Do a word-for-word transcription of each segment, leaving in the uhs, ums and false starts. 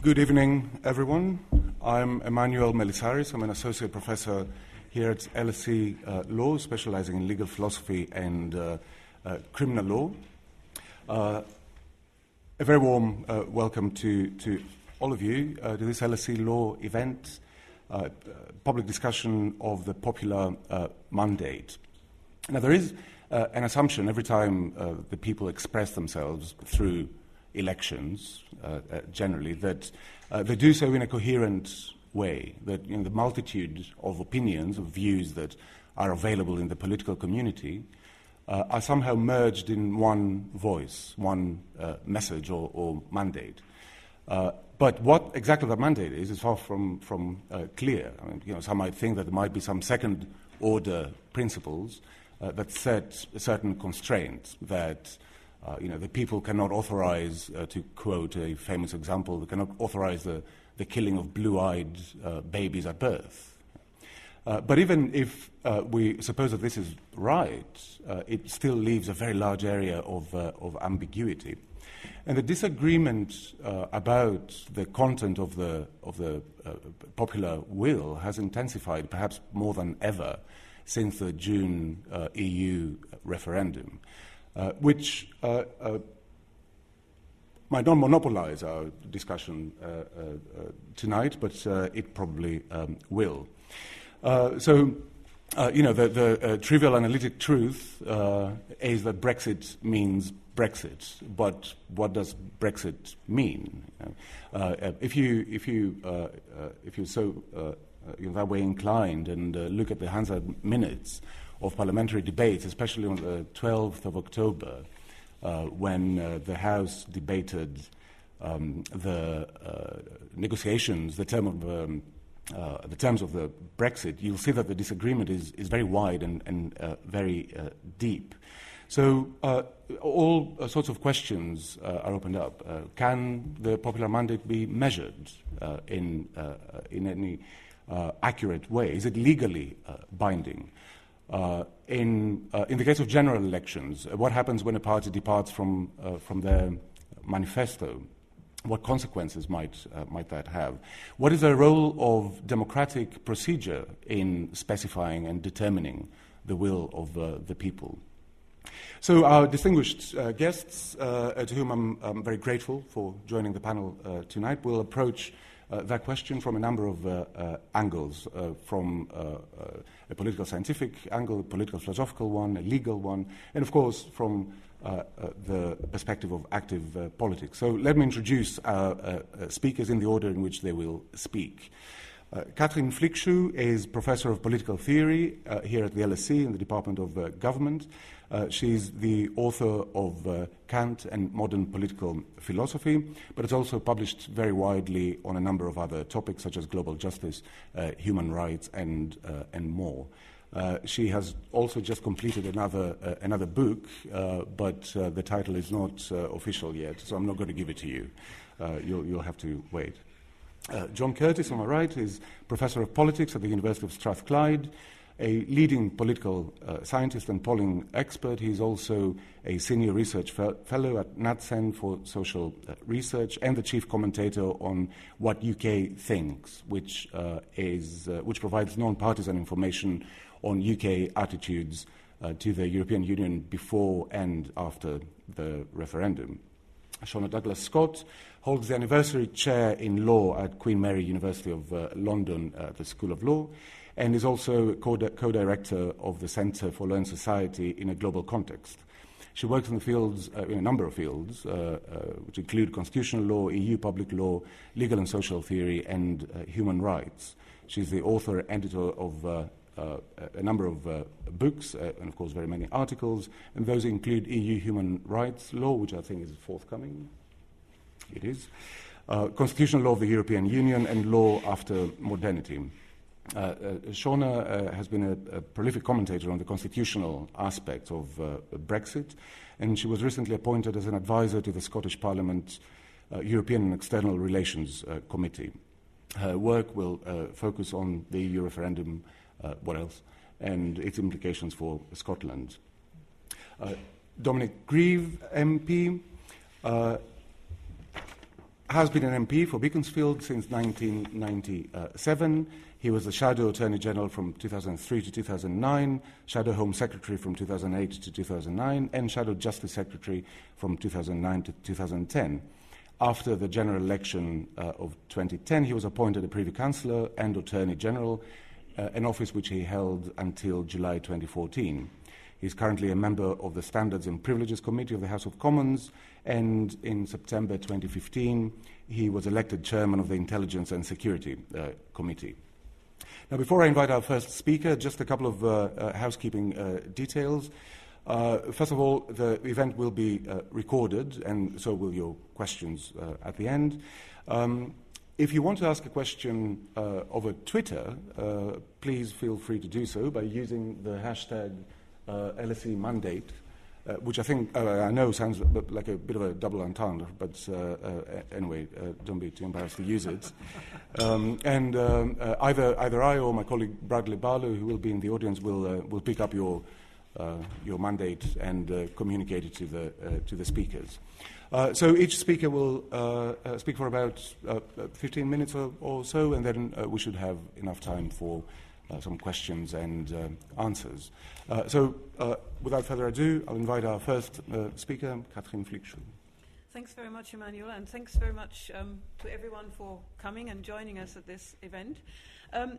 Good evening, everyone. I'm Emmanuel Melisaris. I'm an associate professor here at L S E uh, Law, specializing in legal philosophy and uh, uh, criminal law. Uh, a very warm uh, welcome to, to all of you uh, to this L S E Law event, uh, public discussion of the popular uh, mandate. Now, there is uh, an assumption every time uh, the people express themselves through elections, uh, uh, generally, that uh, they do so in a coherent way, that you know, the multitude of opinions, of views that are available in the political community uh, are somehow merged in one voice, one uh, message or, or mandate. Uh, but what exactly that mandate is is far from, from uh, clear. I mean, you know, some might think that there might be some second-order principles uh, that set certain constraints that Uh, you know, the people cannot authorize, uh, to quote a famous example, they cannot authorize the, the killing of blue-eyed uh, babies at birth. Uh, but even if uh, we suppose that this is right, uh, it still leaves a very large area of, uh, of ambiguity. And the disagreement uh, about the content of the, of the uh, popular will has intensified perhaps more than ever since the June uh, E U referendum. Uh, which uh, uh, might not monopolize our discussion uh, uh, uh, tonight, but uh, it probably um, will. Uh, so, uh, you know, the, the uh, trivial analytic truth uh, is that Brexit means Brexit, but what does Brexit mean? Uh, if you, if you, uh, uh, if you're so uh, you're that way inclined and uh, look at the Hansard minutes of parliamentary debates, especially on the twelfth of October, uh, when uh, the House debated um, the uh, negotiations, the, term of, um, uh, the terms of the Brexit, you'll see that the disagreement is, is very wide and, and uh, very uh, deep. So uh, all uh, sorts of questions uh, are opened up. Uh, can the popular mandate be measured uh, in, uh, in any uh, accurate way? Is it legally uh, binding? Uh, in, uh, in the case of general elections, uh, what happens when a party departs from, uh, from their manifesto? What consequences might, uh, might that have? What is the role of democratic procedure in specifying and determining the will of uh, the people? So our distinguished uh, guests, uh, to whom I'm, I'm very grateful for joining the panel uh, tonight, will approach Uh, that question from a number of uh, uh, angles, uh, from uh, uh, a political scientific angle, a political philosophical one, a legal one, and of course from uh, uh, the perspective of active uh, politics. So let me introduce our uh, uh, speakers in the order in which they will speak. Uh, Katrin Flickschuh is Professor of Political Theory uh, here at the L S E in the Department of uh, Government. Uh, she's the author of uh, Kant and Modern Political Philosophy, but it's also published very widely on a number of other topics such as global justice, uh, human rights, and, uh, and more. Uh, she has also just completed another, uh, another book, uh, but uh, the title is not uh, official yet, so I'm not going to give it to you. Uh, you'll, you'll have to wait. Uh, John Curtis, on my right, is Professor of Politics at the University of Strathclyde, a leading political uh, scientist and polling expert. He's also a senior research fe- fellow at NatCen for social uh, research and the chief commentator on What U K Thinks, which, uh, is, uh, which provides non-partisan information on U K attitudes uh, to the European Union before and after the referendum. Shona Douglas-Scott holds the anniversary chair in law at Queen Mary University of uh, London, uh, the School of Law, and is also co- co-director of the Centre for Law and Society in a Global Context. She works in the fields, uh, in a number of fields, uh, uh, which include constitutional law, E U public law, legal and social theory, and uh, human rights. She's the author and editor of uh, uh, a number of uh, books, uh, and of course very many articles, and those include E U human rights law, which I think is forthcoming. It is. Uh, constitutional law of the European Union, and law after modernity. Uh, uh, Shona uh, has been a, a prolific commentator on the constitutional aspects of uh, Brexit, and she was recently appointed as an advisor to the Scottish Parliament uh, European and External Relations uh, Committee. Her work will uh, focus on the E U referendum, uh, what else, and its implications for Scotland. Uh, Dominic Grieve, M P, uh, has been an M P for Beaconsfield since nineteen ninety-seven. He was the Shadow Attorney General from two thousand three to two thousand nine, Shadow Home Secretary from two thousand eight to two thousand nine, and Shadow Justice Secretary from two thousand nine to two thousand ten. After the general election uh, of twenty ten, he was appointed a Privy Councillor and Attorney General, uh, an office which he held until July twenty fourteen. He is currently a member of the Standards and Privileges Committee of the House of Commons, and in September twenty fifteen, he was elected Chairman of the Intelligence and Security uh, Committee. Now, before I invite our first speaker, just a couple of uh, uh, housekeeping uh, details. Uh, first of all, the event will be uh, recorded, and so will your questions uh, at the end. Um, if you want to ask a question uh, over Twitter, uh, please feel free to do so by using the hashtag uh, L S E Mandate, uh, which I think, uh, I know sounds like a bit of a double entendre, but uh, uh, anyway, uh, don't be too embarrassed to use it. Um, and um, uh, either, either I or my colleague Bradley Barlow, who will be in the audience, will, uh, will pick up your Uh, your mandate and uh, communicate it to the uh, to the speakers. Uh, so each speaker will uh, uh, speak for about uh, fifteen minutes or, or so, and then uh, we should have enough time for uh, some questions and uh, answers. Uh, so uh, without further ado, I'll invite our first uh, speaker, Katrin Flickschuh. Thanks very much, Emmanuel, and thanks very much um, to everyone for coming and joining us at this event. Um,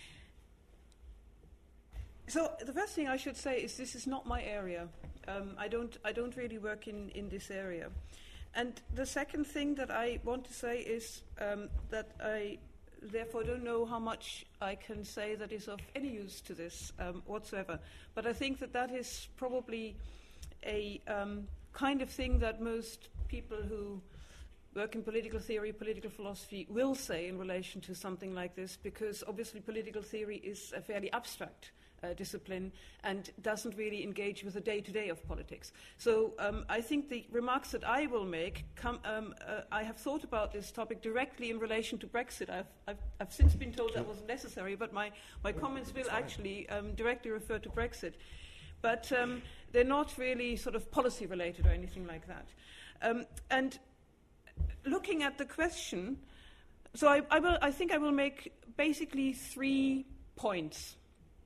So the first thing I should say is this is not my area. Um, I don't I don't really work in, in this area. And the second thing that I want to say is um, that I therefore don't know how much I can say that is of any use to this um, whatsoever. But I think that that is probably a um, kind of thing that most people who work in political theory, political philosophy will say in relation to something like this, because obviously political theory is a fairly abstract Uh, discipline and doesn't really engage with the day-to-day of politics. So um, I think the remarks that I will make, come, um, uh, I have thought about this topic directly in relation to Brexit. I've, I've, I've since been told that wasn't necessary, but my, my comments will actually um, directly refer to Brexit. But um, they're not really sort of policy-related or anything like that. Um, and looking at the question, so I, I, will, I think I will make basically three points,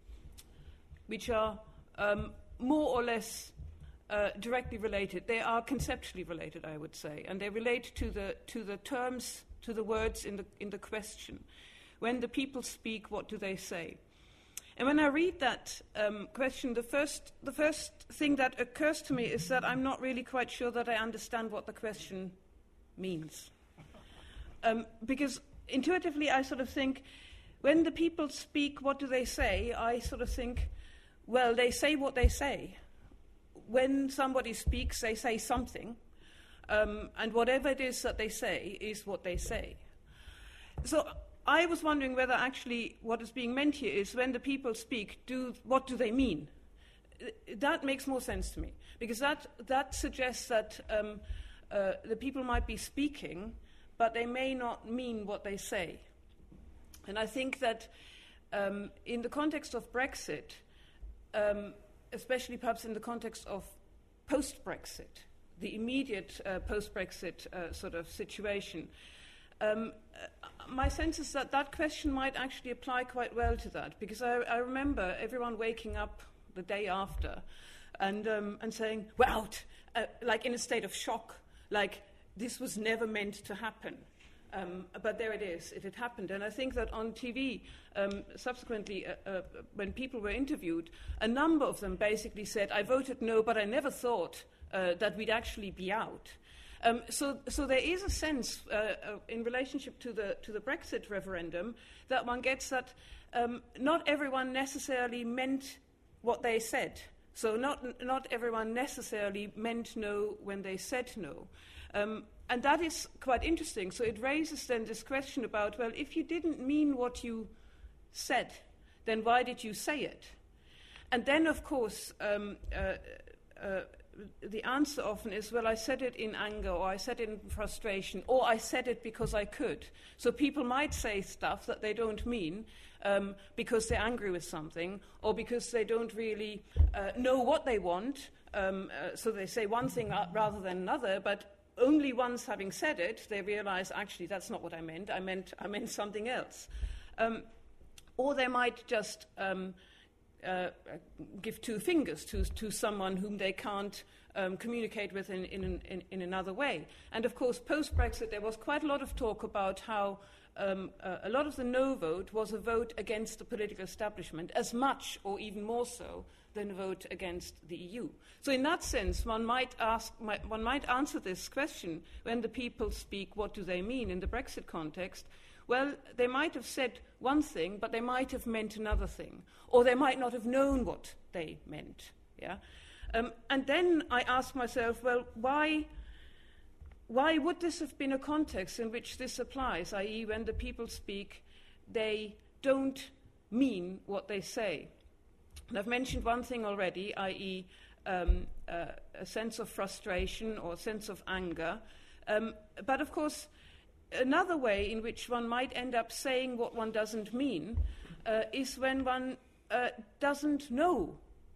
which are um, more or less uh, directly related. They are conceptually related, I would say, and they relate to the to the terms, to the words in the in the question. When the people speak, what do they say? And when I read that um, question, the first the first thing that occurs to me is that I'm not really quite sure that I understand what the question means, um, because intuitively I sort of think, when the people speak, what do they say? I sort of think, well, they say what they say. When somebody speaks, they say something, um, and whatever it is that they say is what they say. So I was wondering whether actually what is being meant here is, when the people speak, do what do they mean? That makes more sense to me, because that, that suggests that um, uh, the people might be speaking, but they may not mean what they say. And I think that um, in the context of Brexit, Um, especially perhaps in the context of post-Brexit, the immediate uh, post-Brexit uh, sort of situation, um, uh, my sense is that that question might actually apply quite well to that, because I, I remember everyone waking up the day after and, um, and saying, we're out, uh, like in a state of shock, like this was never meant to happen. Um, but there it is, it had happened. And I think that on T V, um, subsequently, uh, uh, when people were interviewed, a number of them basically said, I voted no, but I never thought uh, that we'd actually be out. Um, so, so there is a sense uh, uh, in relationship to the, to the Brexit referendum that one gets that um, not everyone necessarily meant what they said. So not, not everyone necessarily meant no when they said no. Um, And that is quite interesting. So it raises then this question about, well, if you didn't mean what you said, then why did you say it? And then, of course, um, uh, uh, the answer often is, well, I said it in anger, or I said it in frustration, or I said it because I could. So people might say stuff that they don't mean um, because they're angry with something, or because they don't really uh, know what they want. Um, uh, so they say one thing rather than another, but only once having said it, they realize, actually, that's not what I meant. I meant, I meant something else. Um, or they might just um, uh, give two fingers to, to someone whom they can't um, communicate with in, in, in, in another way. And, of course, post-Brexit, there was quite a lot of talk about how um, uh, a lot of the no vote was a vote against the political establishment, as much or even more so than a vote against the E U. So in that sense, one might ask, might, one might answer this question when the people speak, what do they mean in the Brexit context? Well, they might have said one thing, but they might have meant another thing, or they might not have known what they meant. Yeah, um, and then I ask myself, well, why? Why would this have been a context in which this applies? that is, when the people speak, they don't mean what they say. And I've mentioned one thing already, that is, um, uh, a sense of frustration or a sense of anger. Um, but of course, another way in which one might end up saying what one doesn't mean uh, is when one uh, doesn't know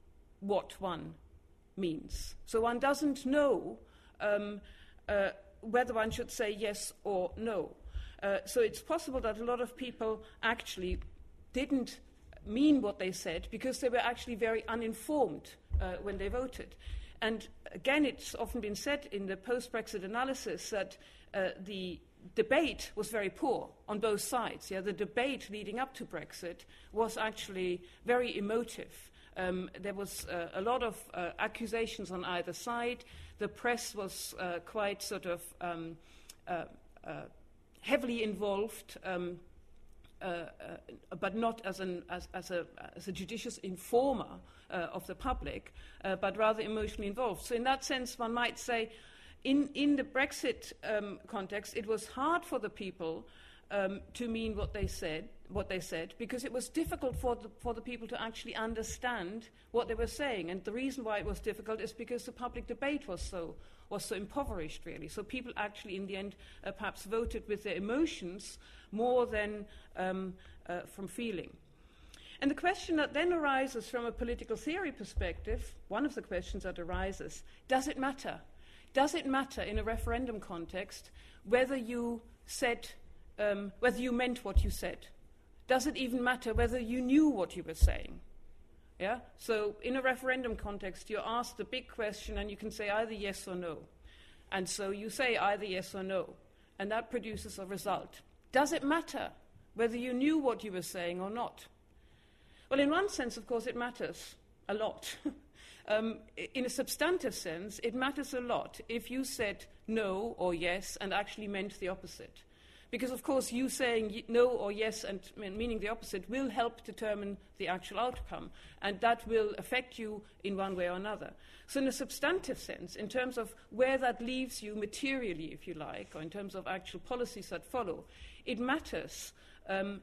what one means. So one doesn't know um, uh, whether one should say yes or no. Uh, so it's possible that a lot of people actually didn't mean what they said because they were actually very uninformed uh, when they voted. And again, it's often been said in the post-Brexit analysis that uh, the debate was very poor on both sides. Yeah, the debate leading up to Brexit was actually very emotive. Um, there was uh, a lot of uh, accusations on either side. The press was uh, quite sort of um, uh, uh, heavily involved, um, uh, uh, but not as, an, as, as, a, as a judicious informer uh, of the public, uh, but rather emotionally involved. So in that sense, one might say, in, in the Brexit um, context, it was hard for the people um, to mean what they said, what they said, because it was difficult for the, for the people to actually understand what they were saying. And the reason why it was difficult is because the public debate was so was so impoverished, really. So people actually, in the end, uh, perhaps voted with their emotions more than um, uh, from feeling. And the question that then arises from a political theory perspective, one of the questions that arises, does it matter? Does it matter in a referendum context whether you said, um, whether you meant what you said? Does it even matter whether you knew what you were saying? Yeah? So in a referendum context, you're asked a big question and you can say either yes or no. And so you say either yes or no, and that produces a result. Does it matter whether you knew what you were saying or not? Well, in one sense, of course, it matters a lot. um, in a substantive sense, it matters a lot if you said no or yes and actually meant the opposite. Because, of course, you saying no or yes and meaning the opposite will help determine the actual outcome, and that will affect you in one way or another. So in a substantive sense, in terms of where that leaves you materially, if you like, or in terms of actual policies that follow, it matters um,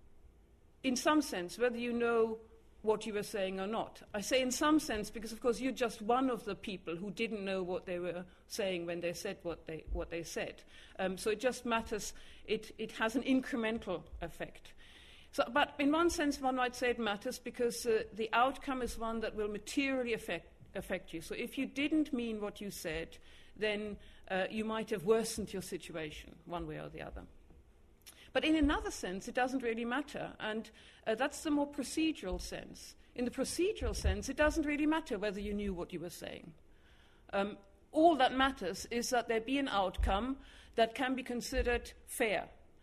in some sense whether you know what you were saying or not. I say in some sense because, of course, you're just one of the people who didn't know what they were saying when they said what they, what they said. Um, so it just matters, it, it has an incremental effect. So, but in one sense, one might say it matters because uh, the outcome is one that will materially affect, affect you. So if you didn't mean what you said, then uh, you might have worsened your situation one way or the other. But in another sense, it doesn't really matter, and uh, that's the more procedural sense. In the procedural sense, it doesn't really matter whether you knew what you were saying. Um, all that matters is that there be an outcome that can be considered fair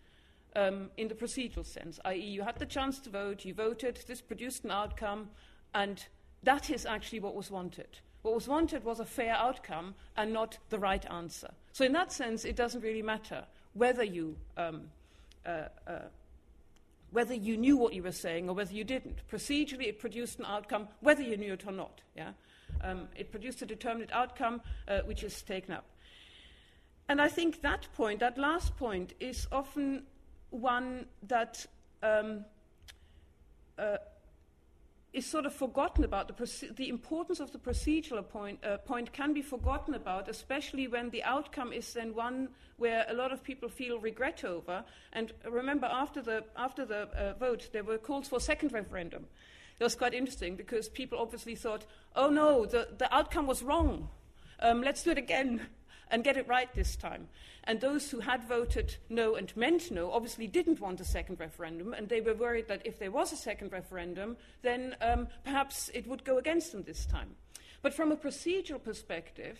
um, in the procedural sense, that is you had the chance to vote, you voted, this produced an outcome, and that is actually what was wanted. What was wanted was a fair outcome and not the right answer. So in that sense, it doesn't really matter whether you... Um, Uh, uh, whether you knew what you were saying or whether you didn't. Procedurally, it produced an outcome, whether you knew it or not. Yeah? Um, it produced a determinate outcome, uh, which is taken up. And I think that point, that last point, is often one that um, uh, is sort of forgotten about. The, proce- the importance of the procedural point, uh, point can be forgotten about, especially when the outcome is then one where a lot of people feel regret over. And remember, after the, after the uh, vote, there were calls for a second referendum. It was quite interesting because people obviously thought, oh no, the, the outcome was wrong. Um, let's do it again. and get it right this time. And those who had voted no and meant no obviously didn't want a second referendum, and they were worried that if there was a second referendum, then um, perhaps it would go against them this time. But from a procedural perspective,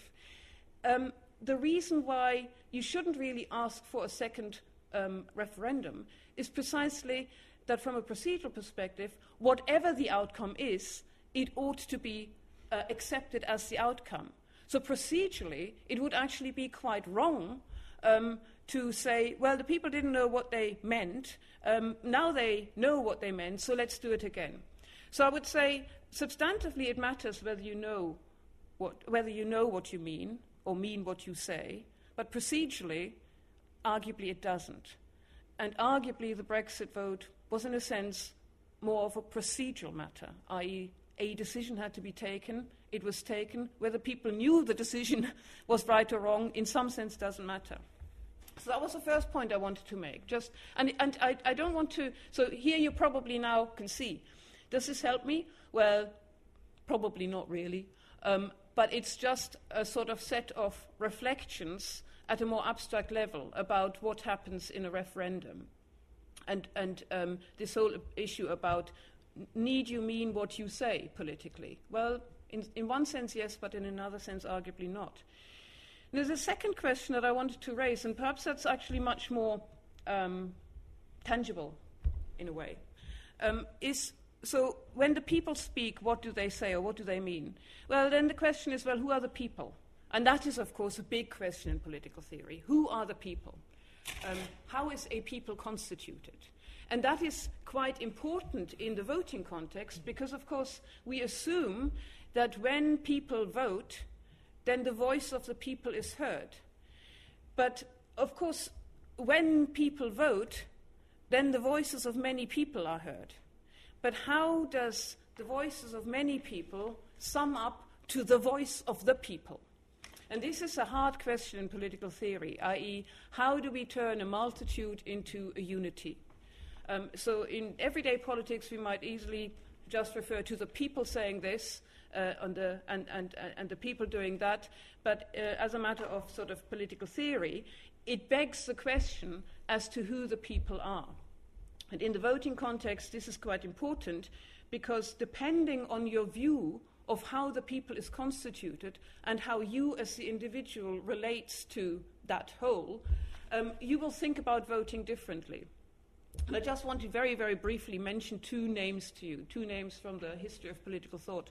um, the reason why you shouldn't really ask for a second um, referendum is precisely that from a procedural perspective, whatever the outcome is, it ought to be uh, accepted as the outcome. So procedurally, it would actually be quite wrong um, to say, well, the people didn't know what they meant, um, now they know what they meant, so let's do it again. So I would say, substantively, it matters whether you know what, whether you know what you mean, or mean what you say, but procedurally, arguably it doesn't. And arguably the Brexit vote was, in a sense, more of a procedural matter, that is a decision had to be taken, it was taken. Whether people knew the decision was right or wrong, in some sense, doesn't matter. So that was the first point I wanted to make. Just, and and I, I don't want to, so here you probably now can see, does this help me? Well, probably not really. Um, but it's just a sort of set of reflections at a more abstract level about what happens in a referendum. And, and um, this whole issue about, need you mean what you say politically? Well, in, in one sense, yes, but in another sense, arguably not. There's a second question that I wanted to raise, and perhaps that's actually much more um, tangible in a way, um, is, so when the people speak, what do they say or what do they mean? Well, then the question is, well, who are the people? And that is, of course, a big question in political theory. Who are the people? Um, how is a people constituted? And that is quite important in the voting context because, of course, we assume that when people vote, then the voice of the people is heard. But, of course, when people vote, then the voices of many people are heard. But how does the voices of many people sum up to the voice of the people? And this is a hard question in political theory, that is, how do we turn a multitude into a unity? Um, so in everyday politics, we might easily just refer to the people saying this uh, on the, and, and, and the people doing that. But uh, as a matter of sort of political theory, it begs the question as to who the people are. And in the voting context, this is quite important because depending on your view of how the people is constituted and how you as the individual relates to that whole, um, you will think about voting differently. And I just want to very, very briefly mention two names to you, two names from the history of political thought.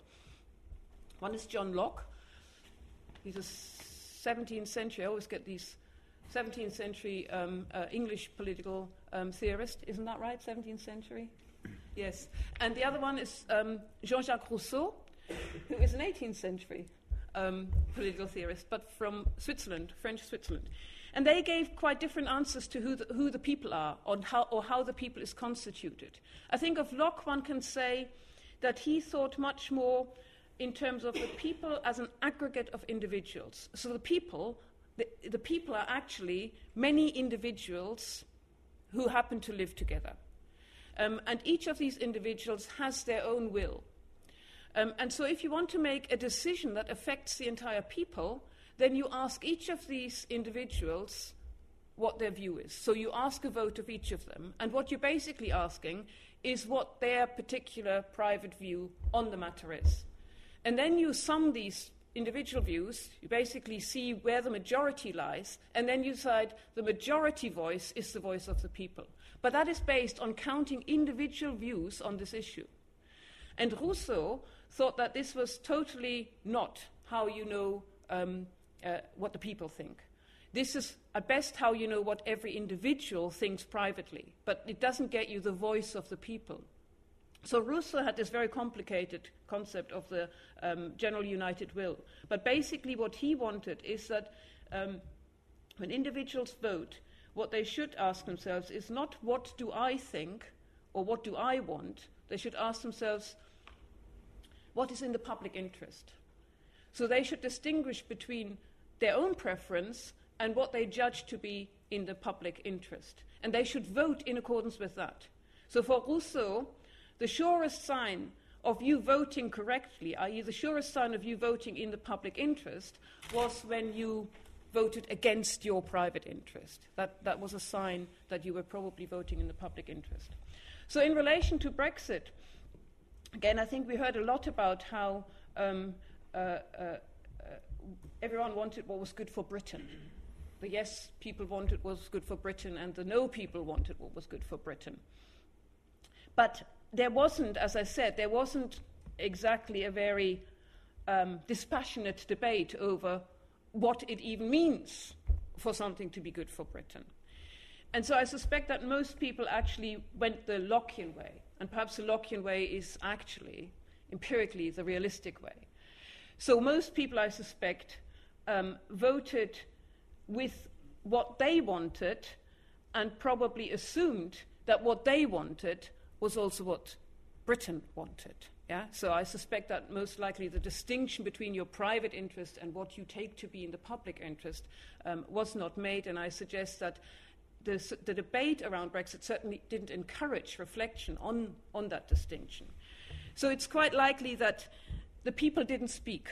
One is John Locke. He's a seventeenth century, I always get these seventeenth century um, uh, English political um, theorist. Isn't that right, seventeenth century? Yes. And the other one is um, Jean-Jacques Rousseau, who is an eighteenth century um, political theorist, but from Switzerland, French Switzerland. And they gave quite different answers to who the, who the people are on how, or how the people is constituted. I think of Locke, one can say that he thought much more in terms of the people as an aggregate of individuals. So the people, the, the people are actually many individuals who happen to live together. Um, and each of these individuals has their own will. Um, and so if you want to make a decision that affects the entire people, then you ask each of these individuals what their view is. So you ask a vote of each of them, and what you're basically asking is what their particular private view on the matter is. And then you sum these individual views, you basically see where the majority lies, and then you decide the majority voice is the voice of the people. But that is based on counting individual views on this issue. And Rousseau thought that this was totally not how you know um, uh, what the people think. This is, at best, how you know what every individual thinks privately, but it doesn't get you the voice of the people. So Rousseau had this very complicated concept of the um, general united will. But basically what he wanted is that um, when individuals vote, what they should ask themselves is not what do I think or what do I want. They should ask themselves what is in the public interest. So they should distinguish between their own preference and what they judge to be in the public interest. And they should vote in accordance with that. So for Rousseau, the surest sign of you voting correctly, that is the surest sign of you voting in the public interest, was when you voted against your private interest. That, that was a sign that you were probably voting in the public interest. So in relation to Brexit, again, I think we heard a lot about how um, uh, uh, uh, everyone wanted what was good for Britain. The yes people wanted what was good for Britain, and the no people wanted what was good for Britain. But there wasn't, as I said, there wasn't exactly a very um, dispassionate debate over what it even means for something to be good for Britain. And so I suspect that most people actually went the Lockean way, and perhaps the Lockean way is actually, empirically, the realistic way. So most people, I suspect, um, voted with what they wanted and probably assumed that what they wanted was also what Britain wanted. Yeah? So I suspect that most likely the distinction between your private interest and what you take to be in the public interest um, was not made, and I suggest that the, the debate around Brexit certainly didn't encourage reflection on, on that distinction. So it's quite likely that the people didn't speak.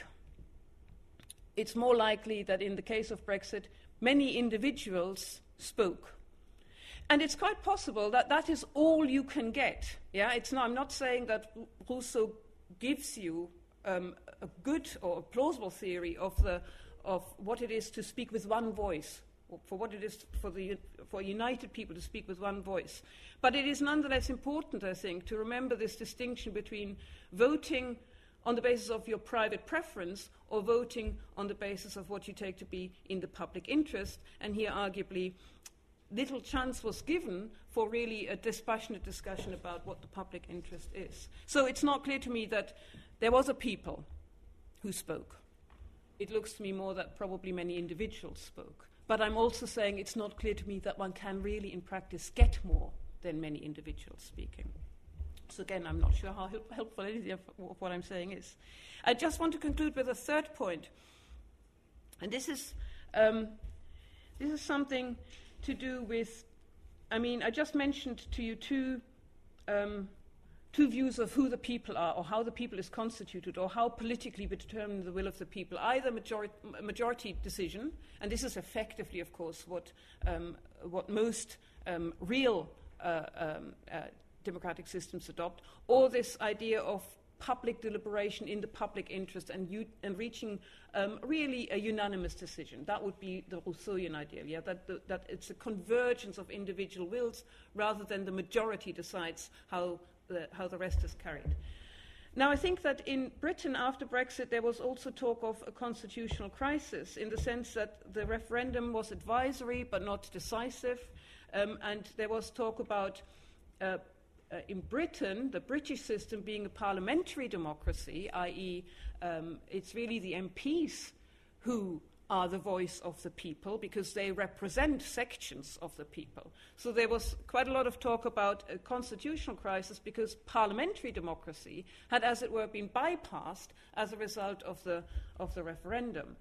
It's more likely that in the case of Brexit, many individuals spoke. And it's quite possible that that is all you can get. Yeah, it's not, I'm not saying that Rousseau gives you um, a good or a plausible theory of, the, of what it is to speak with one voice, or for what it is for, the, for united people to speak with one voice. But it is nonetheless important, I think, to remember this distinction between voting on the basis of your private preference or voting on the basis of what you take to be in the public interest. And here, arguably, little chance was given for really a dispassionate discussion about what the public interest is. So it's not clear to me that there was a people who spoke. It looks to me more that probably many individuals spoke. But I'm also saying it's not clear to me that one can really, in practice, get more than many individuals speaking. So again, I'm not sure how help- helpful any of what I'm saying is. I just want to conclude with a third point. And this is, um, this is something to do with, I mean, I just mentioned to you two, um, two views of who the people are, or how the people is constituted, or how politically we determine the will of the people. Either majority, majority decision, and this is effectively, of course, what, um, what most um, real uh, um, uh, democratic systems adopt, or this idea of public deliberation in the public interest and, u- and reaching um, really a unanimous decision. That would be the Rousseauian ideal, yeah? that, the, that it's a convergence of individual wills rather than the majority decides how the, how the rest is carried. Now, I think that in Britain, after Brexit, there was also talk of a constitutional crisis in the sense that the referendum was advisory but not decisive, um, and there was talk about uh, Uh, in Britain, the British system being a parliamentary democracy, that is, um, it's really the M Ps who are the voice of the people because they represent sections of the people. So there was quite a lot of talk about a constitutional crisis because parliamentary democracy had, as it were, been bypassed as a result of the, of the referendum.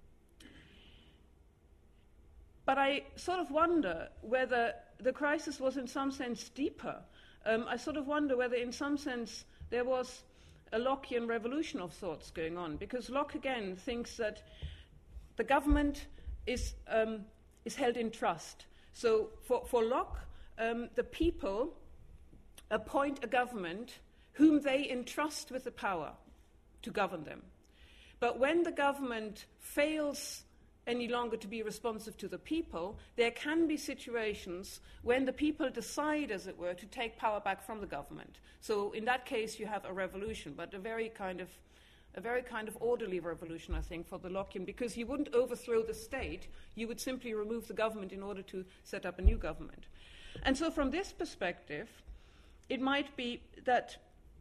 But I sort of wonder whether the crisis was in some sense deeper. Um, I sort of wonder whether in some sense there was a Lockean revolution of thoughts going on, because Locke again thinks that the government is, um, is held in trust. So for, for Locke, um, the people appoint a government whom they entrust with the power to govern them. But when the government fails any longer to be responsive to the people, there can be situations when the people decide, as it were, to take power back from the government. So in that case, you have a revolution, but a very kind of a very kind of orderly revolution, I think, for the Lockean, because you wouldn't overthrow the state, you would simply remove the government in order to set up a new government. And so from this perspective, it might be that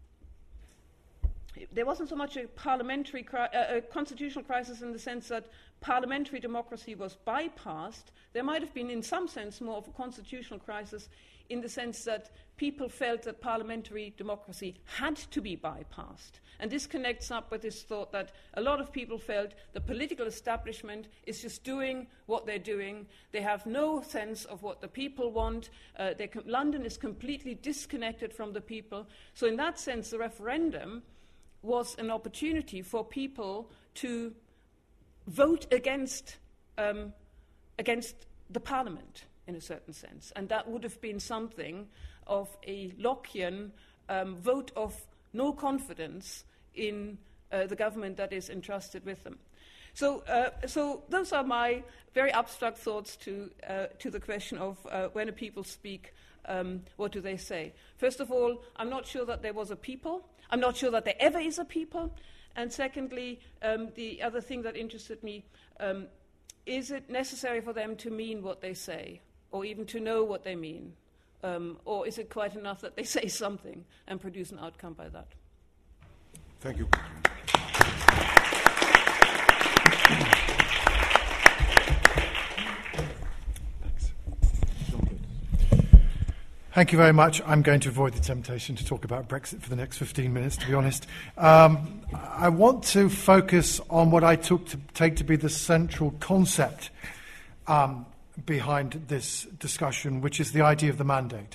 there wasn't so much a parliamentary, cri- uh, a constitutional crisis in the sense that parliamentary democracy was bypassed. There might have been, in some sense, more of a constitutional crisis in the sense that people felt that parliamentary democracy had to be bypassed. And this connects up with this thought that a lot of people felt the political establishment is just doing what they're doing. They have no sense of what the people want. Uh, com- London is completely disconnected from the people. So in that sense, the referendum was an opportunity for people to vote against um, against the Parliament, in a certain sense. And that would have been something of a Lockean um, vote of no confidence in uh, the government that is entrusted with them. So, uh, so those are my very abstract thoughts to, uh, to the question of uh, when a people speak, um, what do they say? First of all, I'm not sure that there was a people. I'm not sure that there ever is a people. And secondly, um, the other thing that interested me, um, is it necessary for them to mean what they say, or even to know what they mean? Um, or is it quite enough that they say something and produce an outcome by that? Thank you. Thank you very much. I'm going to avoid the temptation to talk about Brexit for the next fifteen minutes, to be honest. Um, I want to focus on what I took to take to be the central concept um, behind this discussion, which is the idea of the mandate,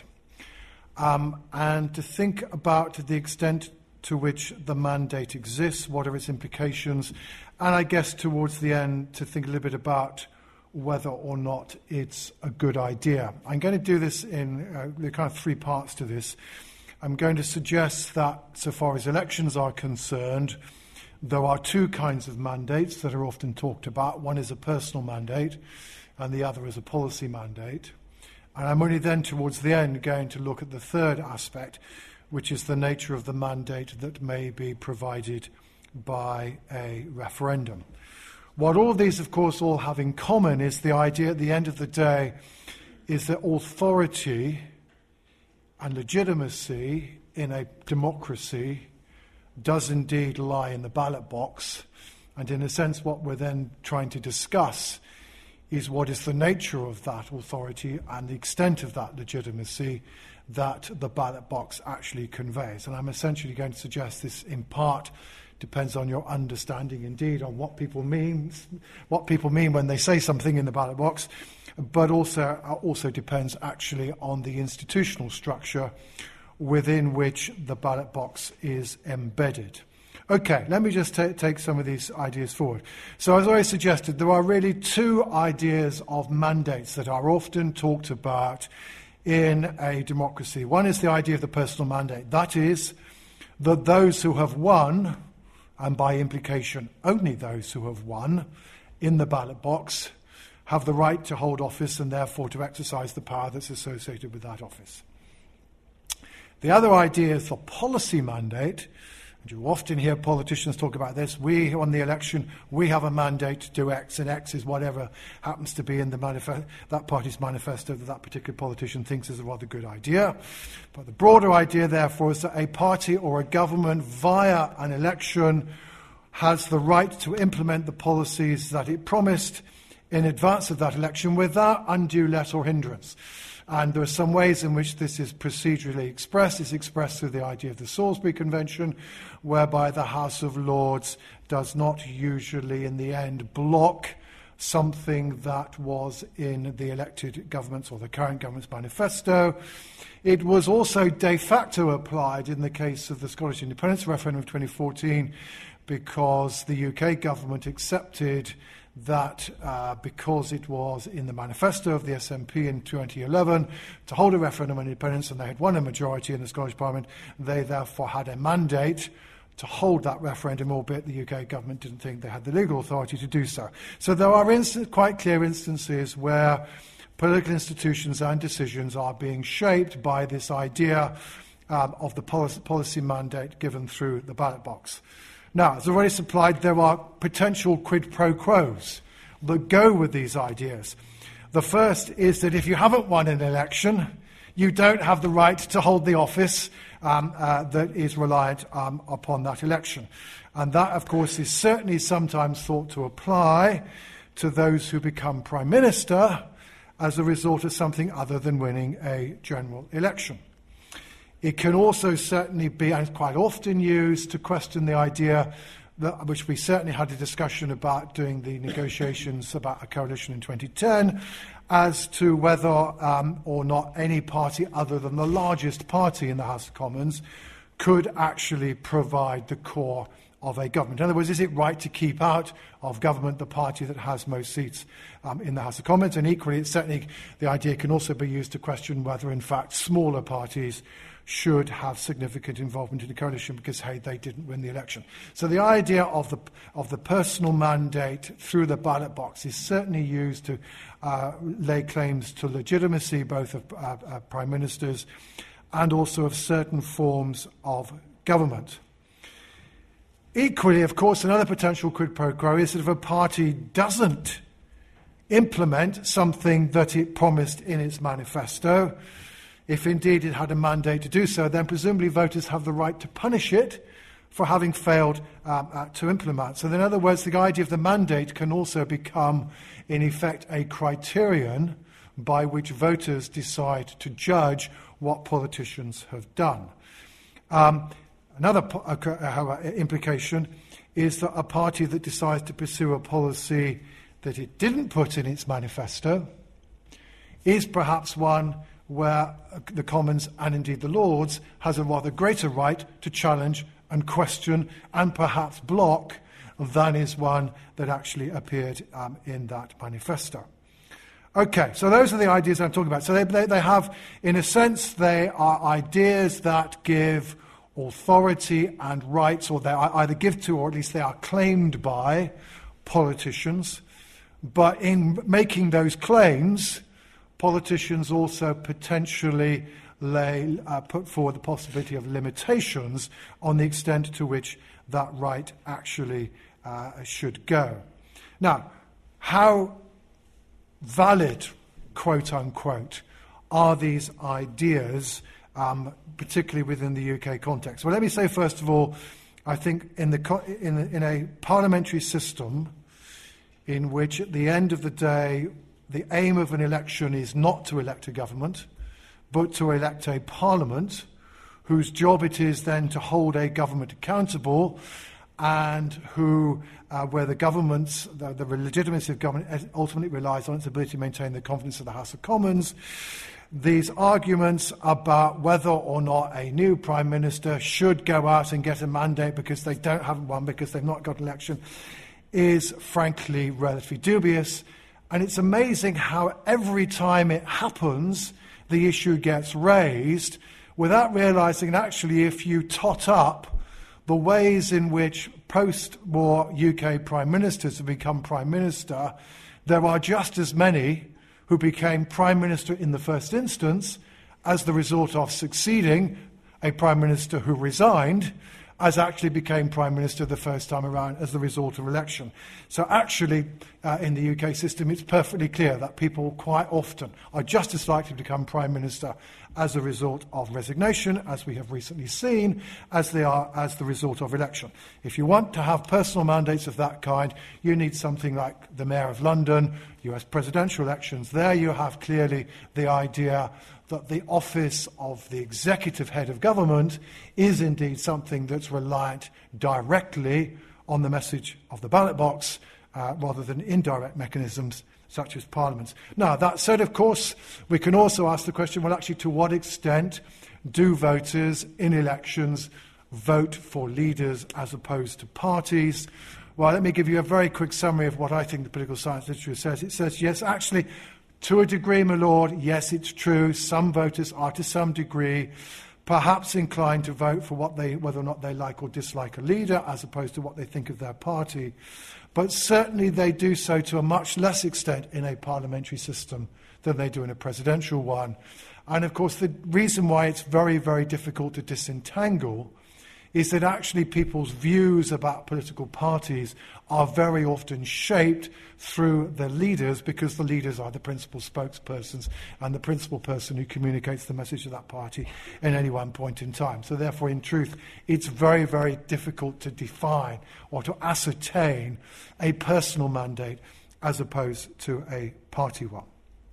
um, and to think about the extent to which the mandate exists, what are its implications, and I guess towards the end to think a little bit about whether or not it's a good idea. I'm going to do this in uh, there are kind of three parts to this. I'm going to suggest that so far as elections are concerned, there are two kinds of mandates that are often talked about. One is a personal mandate and the other is a policy mandate. And I'm only then towards the end going to look at the third aspect, which is the nature of the mandate that may be provided by a referendum. What all of these, of course, all have in common is the idea at the end of the day is that authority and legitimacy in a democracy does indeed lie in the ballot box. And in a sense, what we're then trying to discuss is what is the nature of that authority and the extent of that legitimacy that the ballot box actually conveys. And I'm essentially going to suggest this in part depends on your understanding, indeed, on what people mean, what people mean when they say something in the ballot box, but also also depends actually on the institutional structure within which the ballot box is embedded. Okay, let me just ta- take some of these ideas forward. So as I suggested, there are really two ideas of mandates that are often talked about in a democracy. One is the idea of the personal mandate. That is, that those who have won, and by implication only those who have won in the ballot box, have the right to hold office and therefore to exercise the power that's associated with that office. The other idea is the policy mandate. And you often hear politicians talk about this. We, on the election, we have a mandate to do X, and X is whatever happens to be in the manifest- that party's manifesto that that particular politician thinks is a rather good idea. But the broader idea, therefore, is that a party or a government, via an election, has the right to implement the policies that it promised in advance of that election without undue let or hindrance. And there are some ways in which this is procedurally expressed. It's expressed through the idea of the Salisbury Convention, whereby the House of Lords does not usually, in the end, block something that was in the elected government's or the current government's manifesto. It was also de facto applied in the case of the Scottish independence referendum of twenty fourteen, because the U K government accepted that uh, because it was in the manifesto of the S N P in twenty eleven to hold a referendum on independence, and they had won a majority in the Scottish Parliament, they therefore had a mandate to hold that referendum, albeit the U K government didn't think they had the legal authority to do so. So there are inst- quite clear instances where political institutions and decisions are being shaped by this idea um, of the policy, policy mandate given through the ballot box. Now, as already supplied, there are potential quid pro quos that go with these ideas. The first is that if you haven't won an election, you don't have the right to hold the office um, uh, that is reliant um, upon that election. And that, of course, is certainly sometimes thought to apply to those who become Prime Minister as a result of something other than winning a general election. It can also certainly be, and quite often used, to question the idea, that, which we certainly had a discussion about during the negotiations about a coalition in twenty ten, as to whether um, or not any party other than the largest party in the House of Commons could actually provide the core of a government. In other words, is it right to keep out of government the party that has most seats um, in the House of Commons? And equally, it's certainly the idea can also be used to question whether, in fact, smaller parties should have significant involvement in the coalition because, hey, they didn't win the election. So the idea of the of the personal mandate through the ballot box is certainly used to uh, lay claims to legitimacy, both of uh, uh, prime ministers and also of certain forms of government. Equally, of course, another potential quid pro quo is that if a party doesn't implement something that it promised in its manifesto, if indeed it had a mandate to do so, then presumably voters have the right to punish it for having failed um, uh, to implement. So in other words, the idea of the mandate can also become, in effect, a criterion by which voters decide to judge what politicians have done. Um, another po- uh, implication is that a party that decides to pursue a policy that it didn't put in its manifesto is perhaps one where the Commons and indeed the Lords has a rather greater right to challenge and question and perhaps block than is one that actually appeared um, in that manifesto. Okay, so those are the ideas I'm talking about. So they, they, they have, in a sense, they are ideas that give authority and rights, or they either give to, or at least they are claimed by, politicians. But in making those claims, politicians also potentially lay, uh, put forward the possibility of limitations on the extent to which that right actually uh, should go. Now, how valid, quote unquote, are these ideas, um, particularly within the U K context? Well, let me say first of all, I think in the co- in, the, in a parliamentary system in which at the end of the day the aim of an election is not to elect a government, but to elect a parliament whose job it is then to hold a government accountable, and who, uh, where the government's, the, the legitimacy of government ultimately relies on its ability to maintain the confidence of the House of Commons. These arguments about whether or not a new Prime Minister should go out and get a mandate because they don't have one, because they've not got an election, is frankly relatively dubious. And it's amazing how every time it happens, the issue gets raised without realising that actually if you tot up the ways in which post-war U K Prime Ministers have become Prime Minister, there are just as many who became Prime Minister in the first instance as the result of succeeding a Prime Minister who resigned, as actually became Prime Minister the first time around as the result of election. So actually, uh, in the U K system, it's perfectly clear that people quite often are just as likely to become Prime Minister as a result of resignation, as we have recently seen, as they are as the result of election. If you want to have personal mandates of that kind, you need something like the Mayor of London, U S presidential elections. There you have clearly the idea that the office of the executive head of government is indeed something that's reliant directly on the message of the ballot box uh, rather than indirect mechanisms such as parliaments. Now, that said, of course, we can also ask the question, well, actually, to what extent do voters in elections vote for leaders as opposed to parties? Well, let me give you a very quick summary of what I think the political science literature says. It says, yes, actually, to a degree, my lord, yes, it's true. Some voters are, to some degree, perhaps inclined to vote for what they, whether or not they like or dislike a leader, as opposed to what they think of their party. But certainly they do so to a much less extent in a parliamentary system than they do in a presidential one. And of course, the reason why it's very, very difficult to disentangle is that actually people's views about political parties are very often shaped through the leaders, because the leaders are the principal spokespersons and the principal person who communicates the message of that party at any one point in time. So therefore, in truth, it's very, very difficult to define or to ascertain a personal mandate as opposed to a party one.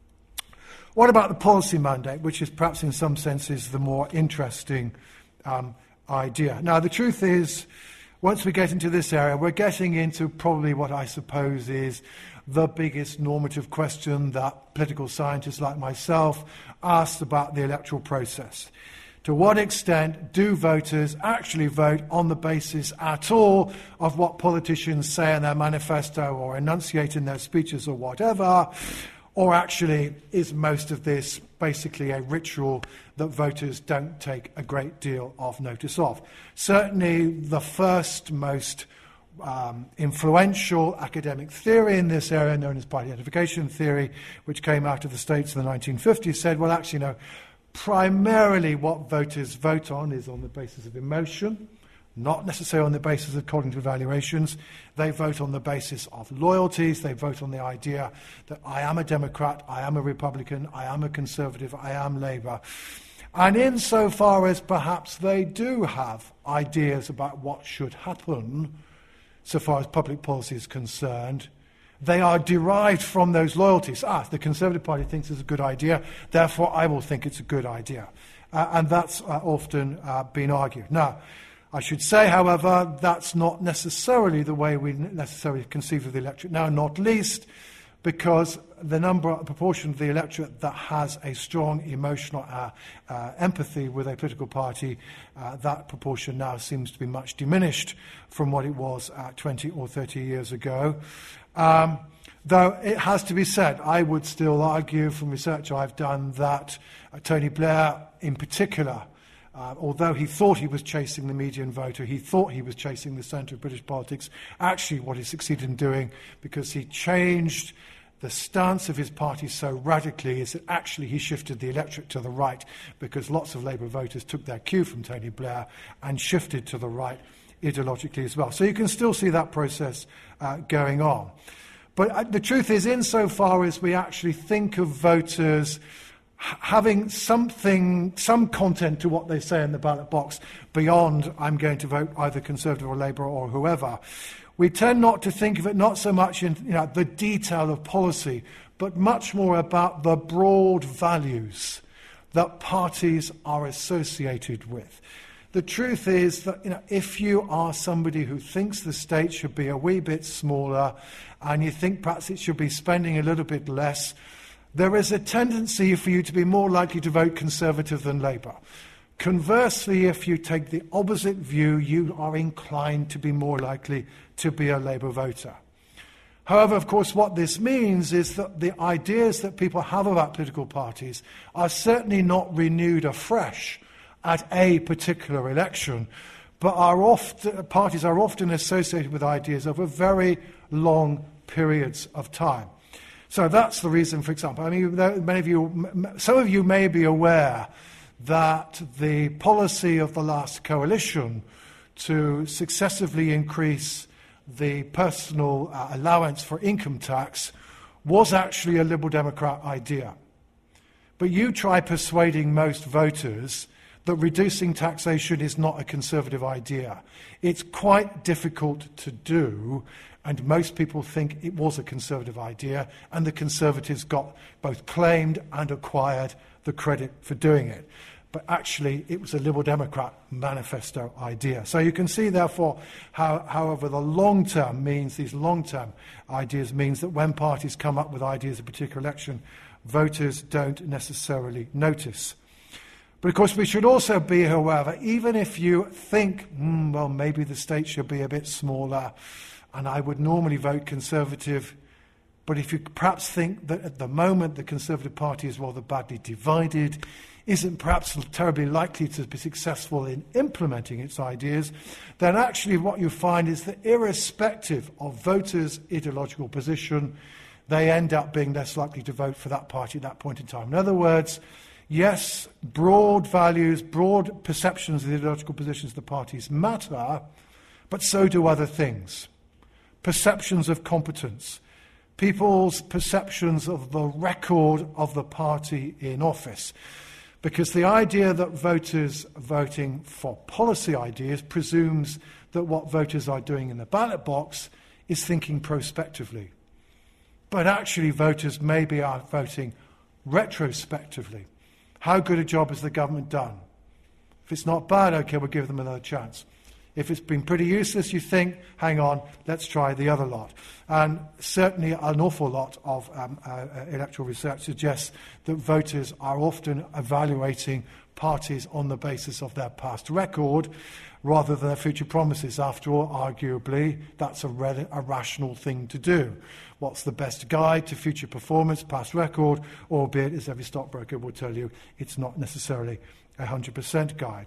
What about the policy mandate, which is perhaps in some senses the more interesting um, idea? Now, the truth is, once we get into this area, we're getting into probably what I suppose is the biggest normative question that political scientists like myself asked about the electoral process. To what extent do voters actually vote on the basis at all of what politicians say in their manifesto or enunciate in their speeches or whatever? Or actually is most of this basically a ritual that voters don't take a great deal of notice of? Certainly the first most um, influential academic theory in this area, known as party identification theory, which came out of the States in the nineteen fifties, said, well, actually, no, primarily what voters vote on is on the basis of emotion, not necessarily on the basis of cognitive evaluations. They vote on the basis of loyalties. They vote on the idea that I am a Democrat, I am a Republican, I am a Conservative, I am Labour. And insofar as perhaps they do have ideas about what should happen, so far as public policy is concerned, they are derived from those loyalties. Ah, the Conservative Party thinks it's a good idea, therefore I will think it's a good idea. Uh, and that's uh, often uh, been argued. Now, I should say, however, that's not necessarily the way we necessarily conceive of the electorate now, not least because the number, proportion of the electorate that has a strong emotional uh, uh, empathy with a political party, uh, that proportion now seems to be much diminished from what it was uh, twenty or thirty years ago. Um, though it has to be said, I would still argue from research I've done that uh, Tony Blair in particular, uh, although he thought he was chasing the median voter, he thought he was chasing the centre of British politics, actually what he succeeded in doing, because he changed the stance of his party so radically, is that actually he shifted the electorate to the right, because lots of Labour voters took their cue from Tony Blair and shifted to the right ideologically as well. So you can still see that process uh, going on. But uh, the truth is, insofar as we actually think of voters h- having something, some content to what they say in the ballot box beyond I'm going to vote either Conservative or Labour or whoever, we tend not to think of it not so much in you know, the detail of policy, but much more about the broad values that parties are associated with. The truth is that you know, if you are somebody who thinks the state should be a wee bit smaller and you think perhaps it should be spending a little bit less, there is a tendency for you to be more likely to vote Conservative than Labour. Conversely, if you take the opposite view, you are inclined to be more likely to be a Labour voter. However, of course, what this means is that the ideas that people have about political parties are certainly not renewed afresh at a particular election, but are often, parties are often associated with ideas over very long periods of time. So that's the reason, for example, I mean, many of you, some of you may be aware that the policy of the last coalition to successively increase the personal uh, allowance for income tax was actually a Liberal Democrat idea. But you try persuading most voters that reducing taxation is not a Conservative idea. It's quite difficult to do, and most people think it was a Conservative idea, and the Conservatives got both claimed and acquired the credit for doing it. But actually, it was a Liberal Democrat manifesto idea. So you can see, therefore, how, however, the long-term means, these long-term ideas means that when parties come up with ideas of a particular election, voters don't necessarily notice. But of course, we should also be, however, even if you think, mm, well, maybe the state should be a bit smaller, and I would normally vote Conservative, but if you perhaps think that at the moment the Conservative Party is rather badly divided, isn't perhaps terribly likely to be successful in implementing its ideas, then actually what you find is that irrespective of voters' ideological position, they end up being less likely to vote for that party at that point in time. In other words, yes, broad values, broad perceptions of the ideological positions of the parties matter, but so do other things. Perceptions of competence, people's perceptions of the record of the party in office. Because the idea that voters voting for policy ideas presumes that what voters are doing in the ballot box is thinking prospectively. But actually voters maybe are voting retrospectively. How good a job has the government done? If it's not bad, okay, we'll give them another chance. If it's been pretty useless, you think, hang on, let's try the other lot. And certainly an awful lot of um, uh, electoral research suggests that voters are often evaluating parties on the basis of their past record rather than their future promises. After all, arguably, that's a, re- a rational thing to do. What's the best guide to future performance? Past record, albeit, as every stockbroker will tell you, it's not necessarily a one hundred percent guide.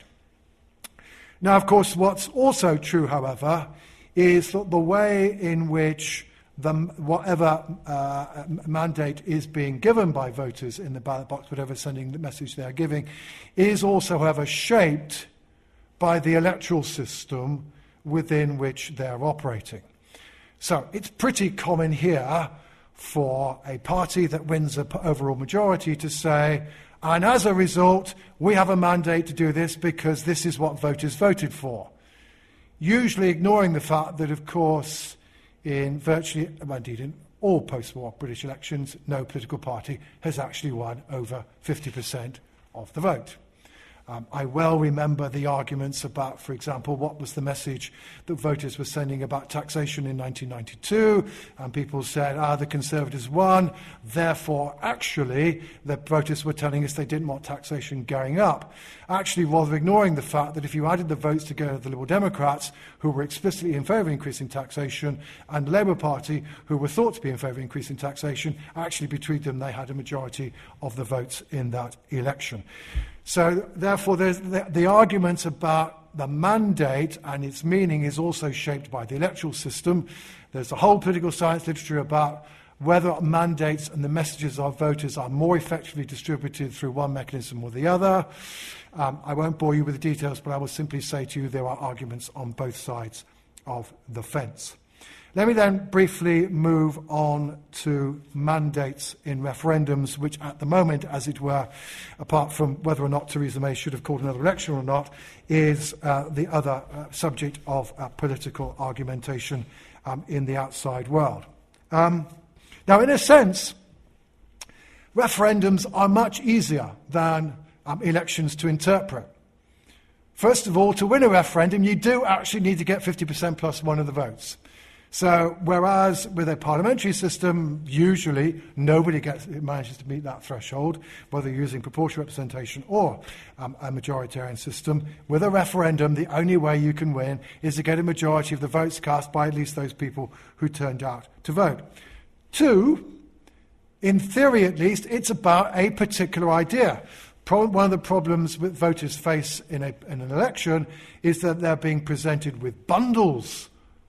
Now, of course, what's also true, however, is that the way in which the, whatever uh, mandate is being given by voters in the ballot box, whatever sending the message they are giving, is also, however, shaped by the electoral system within which they're operating. So it's pretty common here for a party that wins an overall majority to say, and as a result, we have a mandate to do this because this is what voters voted for. Usually ignoring the fact that, of course, in virtually, well, indeed in all post-war British elections, no political party has actually won over fifty percent of the vote. Um, I well remember the arguments about, for example, what was the message that voters were sending about taxation in nineteen ninety-two, and people said, ah, the Conservatives won, therefore, actually, the voters were telling us they didn't want taxation going up. Actually, rather ignoring the fact that if you added the votes together of the Liberal Democrats, who were explicitly in favour of increasing taxation, and the Labour Party, who were thought to be in favour of increasing taxation, actually between them they had a majority of the votes in that election. So, therefore, there's the, the argument about the mandate and its meaning is also shaped by the electoral system. There's a whole political science literature about whether mandates and the messages of voters are more effectively distributed through one mechanism or the other. Um, I won't bore you with the details, but I will simply say to you there are arguments on both sides of the fence. Let me then briefly move on to mandates in referendums, which at the moment, as it were, apart from whether or not Theresa May should have called another election or not, is uh, the other uh, subject of uh, political argumentation um, in the outside world. Um, now, in a sense, referendums are much easier than um, elections to interpret. First of all, to win a referendum, you do actually need to get fifty percent plus one of the votes. So, whereas with a parliamentary system, usually nobody gets, manages to meet that threshold, whether you're using proportional representation or um, a majoritarian system, with a referendum, the only way you can win is to get a majority of the votes cast by at least those people who turned out to vote. Two, in theory at least, it's about a particular idea. Pro- one of the problems that voters face in, a, in an election is that they're being presented with bundles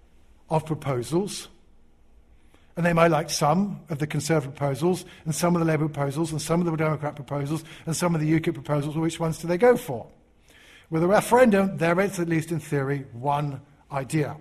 of proposals, and they might like some of the Conservative proposals, and some of the Labour proposals, and some of the Democrat proposals, and some of the U KIP proposals. Well, which ones do they go for? With a referendum, there is, at least in theory, one idea.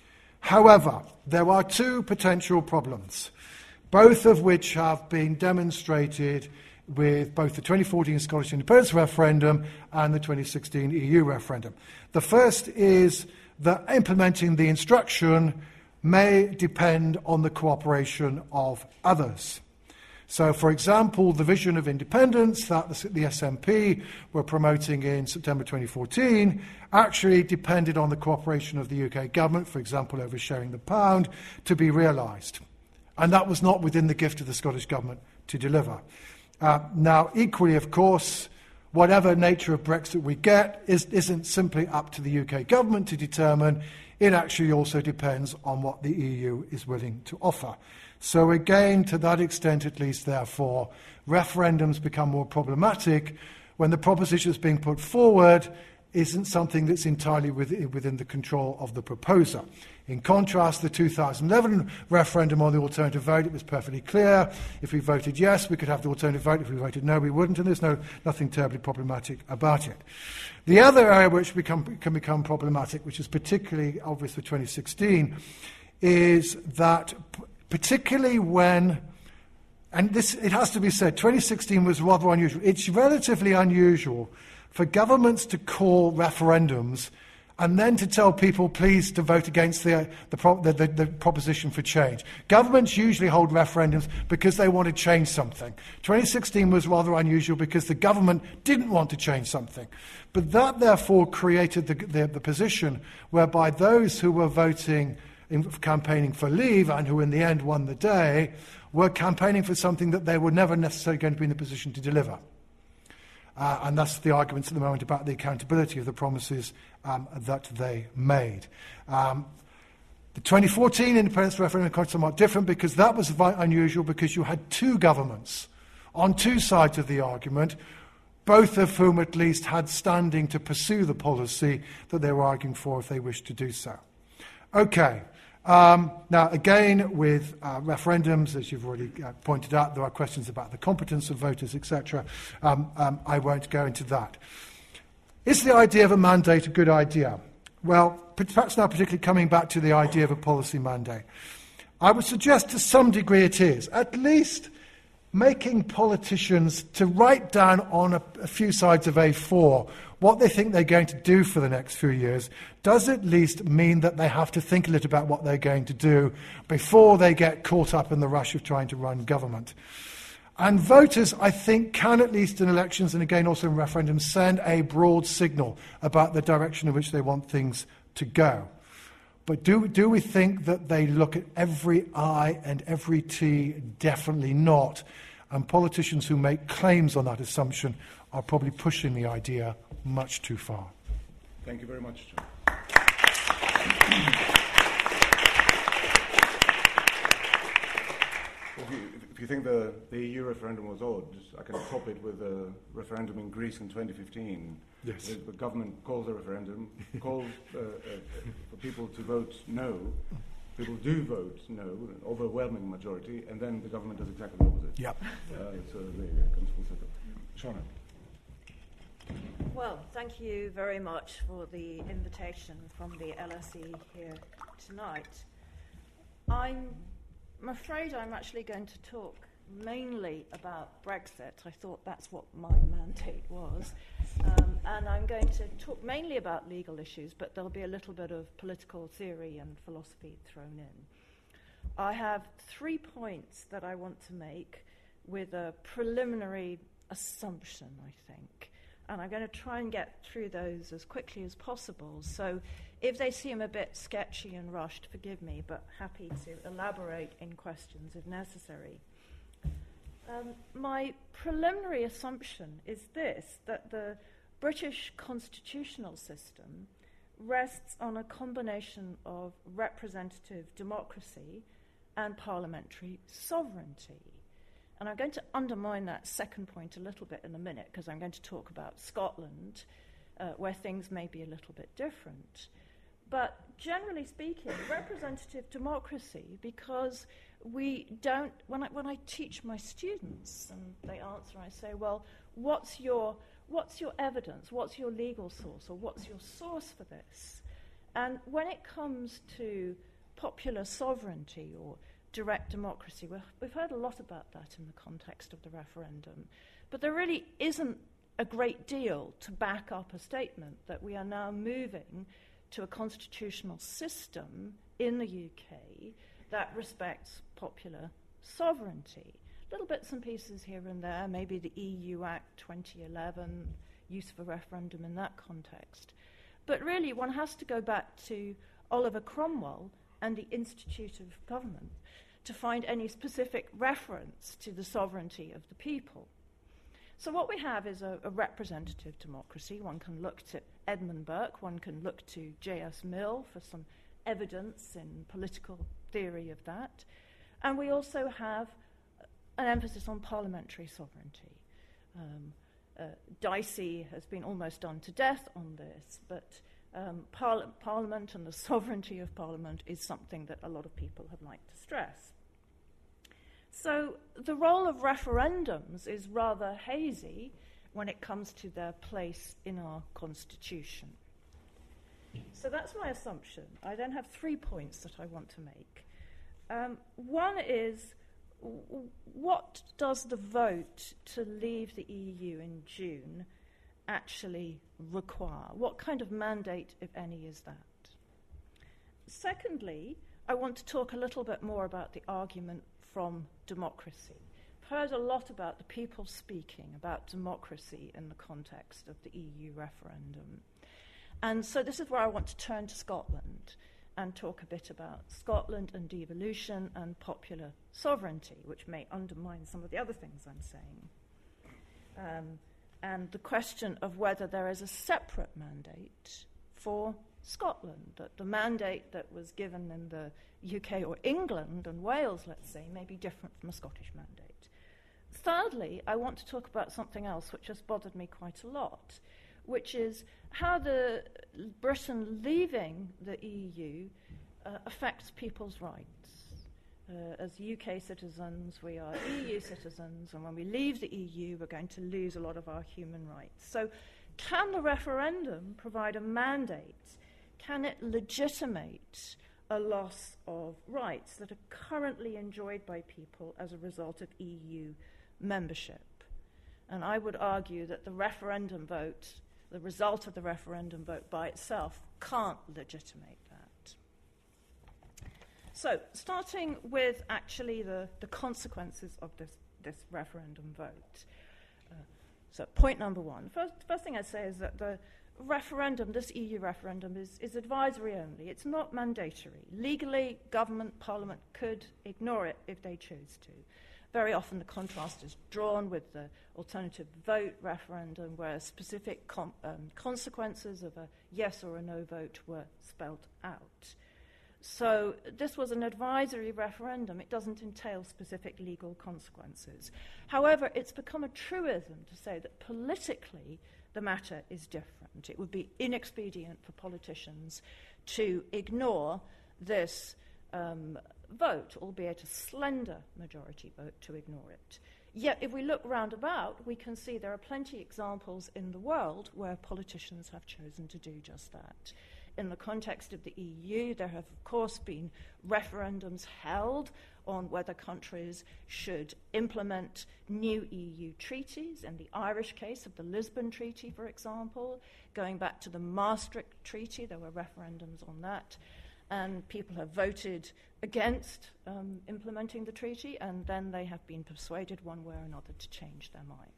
However, there are two potential problems, both of which have been demonstrated with both the twenty fourteen Scottish independence referendum and the twenty sixteen E U referendum. The first is that implementing the instruction may depend on the cooperation of others. So, for example, the vision of independence that the S N P were promoting in September twenty fourteen actually depended on the cooperation of the U K government, for example, over sharing the pound, to be realised. And that was not within the gift of the Scottish government to deliver. Uh, now, equally, of course, whatever nature of Brexit we get is, isn't simply up to the U K government to determine. It actually also depends on what the E U is willing to offer. So again, to that extent at least, therefore, referendums become more problematic when the proposition that's being put forward isn't something that's entirely within the control of the proposer. In contrast, the two thousand eleven referendum on the alternative vote, it was perfectly clear. If we voted yes, we could have the alternative vote. If we voted no, we wouldn't, and there's no, nothing terribly problematic about it. The other area which become, can become problematic, which is particularly obvious for twenty sixteen, is that particularly when, and this it has to be said, twenty sixteen was rather unusual. It's relatively unusual for governments to call referendums and then to tell people, please, to vote against the, the, pro- the, the, the proposition for change. Governments usually hold referendums because they want to change something. twenty sixteen was rather unusual because the government didn't want to change something. But that, therefore, created the, the, the position whereby those who were voting, in, campaigning for leave, and who in the end won the day, were campaigning for something that they were never necessarily going to be in a position to deliver. Uh, and that's the arguments at the moment about the accountability of the promises um, that they made. Um, the twenty fourteen independence referendum was somewhat different because that was unusual because you had two governments on two sides of the argument, both of whom at least had standing to pursue the policy that they were arguing for if they wished to do so. Okay. Um, now, again, with uh, referendums, as you've already uh, pointed out, there are questions about the competence of voters, et cetera. Um, um, I won't go into that. Is the idea of a mandate a good idea? Well, perhaps now particularly coming back to the idea of a policy mandate. I would suggest to some degree it is, at least making politicians to write down on a, a few sides of A four what they think they're going to do for the next few years does at least mean that they have to think a little about what they're going to do before they get caught up in the rush of trying to run government. And voters, I think, can at least in elections and again also in referendums send a broad signal about the direction in which they want things to go. But do, do we think that they look at every I and every T? Definitely not. And politicians who make claims on that assumption are probably pushing the idea much too far. Thank you very much, John. If you, if you think the, the E U referendum was odd, I can top it with a referendum in Greece in twenty fifteen. Yes. The, the government calls a referendum, calls uh, uh, for people to vote no. People do vote no, an overwhelming majority, and then the government does exactly the opposite. Yep. Uh, so there it comes full circle. Shauna. Well, thank you very much for the invitation from the L S E here tonight. I'm I'm afraid I'm actually going to talk mainly about Brexit. I thought that's what my mandate was. Um, and I'm going to talk mainly about legal issues, but there'll be a little bit of political theory and philosophy thrown in. I have three points that I want to make with a preliminary assumption, I think. And I'm going to try and get through those as quickly as possible. So if they seem a bit sketchy and rushed, forgive me, but happy to elaborate in questions if necessary. Um, my preliminary assumption is this, that the British constitutional system rests on a combination of representative democracy and parliamentary sovereignty. And I'm going to undermine that second point a little bit in a minute, because I'm going to talk about Scotland, uh, where things may be a little bit different. But generally speaking, representative democracy, because we don't, when I, when I teach my students and they answer, I say, well, what's your, what's your evidence? What's your legal source? Or what's your source for this? And when it comes to popular sovereignty or direct democracy, we've, we've heard a lot about that in the context of the referendum. But there really isn't a great deal to back up a statement that we are now moving to a constitutional system in the U K that respects popular sovereignty. Little bits and pieces here and there, maybe the E U Act twenty eleven, use of a referendum in that context. But really, one has to go back to Oliver Cromwell and the Institute of Government to find any specific reference to the sovereignty of the people. So what we have is a, a representative democracy. One can look to Edmund Burke, one can look to J S Mill for some evidence in political theory of that. And we also have an emphasis on parliamentary sovereignty. Um, uh, Dicey has been almost done to death on this, but um, par- Parliament and the sovereignty of Parliament is something that a lot of people have liked to stress. So the role of referendums is rather hazy when it comes to their place in our constitution. So that's my assumption. I then have three points that I want to make. Um, one is, w- what does the vote to leave the E U in June actually require? What kind of mandate, if any, is that? Secondly, I want to talk a little bit more about the argument from democracy. I've heard a lot about the people speaking about democracy in the context of the E U referendum. And so this is where I want to turn to Scotland and talk a bit about Scotland and devolution and popular sovereignty, which may undermine some of the other things I'm saying. Um, and the question of whether there is a separate mandate for Scotland, that the mandate that was given in the U K or England and Wales, let's say, may be different from a Scottish mandate. Thirdly, I want to talk about something else which has bothered me quite a lot, which is how the Britain leaving the E U uh, affects people's rights. Uh, as U K citizens, we are E U citizens, and when we leave the E U, we're going to lose a lot of our human rights. So can the referendum provide a mandate? Can it legitimate a loss of rights that are currently enjoyed by people as a result of E U membership? And I would argue that the referendum vote, the result of the referendum vote by itself, can't legitimate that. So, starting with actually the, the consequences of this, this referendum vote. Uh, so, point number one. First, first thing I'd say is that the referendum, this E U referendum, is, is advisory only. It's not mandatory. Legally, government, parliament could ignore it if they chose to. Very often the contrast is drawn with the alternative vote referendum, where specific com- um, consequences of a yes or a no vote were spelled out. So this was an advisory referendum. It doesn't entail specific legal consequences. However, it's become a truism to say that politically the matter is different. It would be inexpedient for politicians to ignore this um, vote, albeit a slender majority vote, to ignore it. Yet, if we look round about, we can see there are plenty of examples in the world where politicians have chosen to do just that. In the context of the E U, there have, of course, been referendums held on whether countries should implement new E U treaties. In the Irish case of the Lisbon Treaty, for example, going back to the Maastricht Treaty, there were referendums on that. And people have voted against um, implementing the treaty, and then they have been persuaded one way or another to change their mind.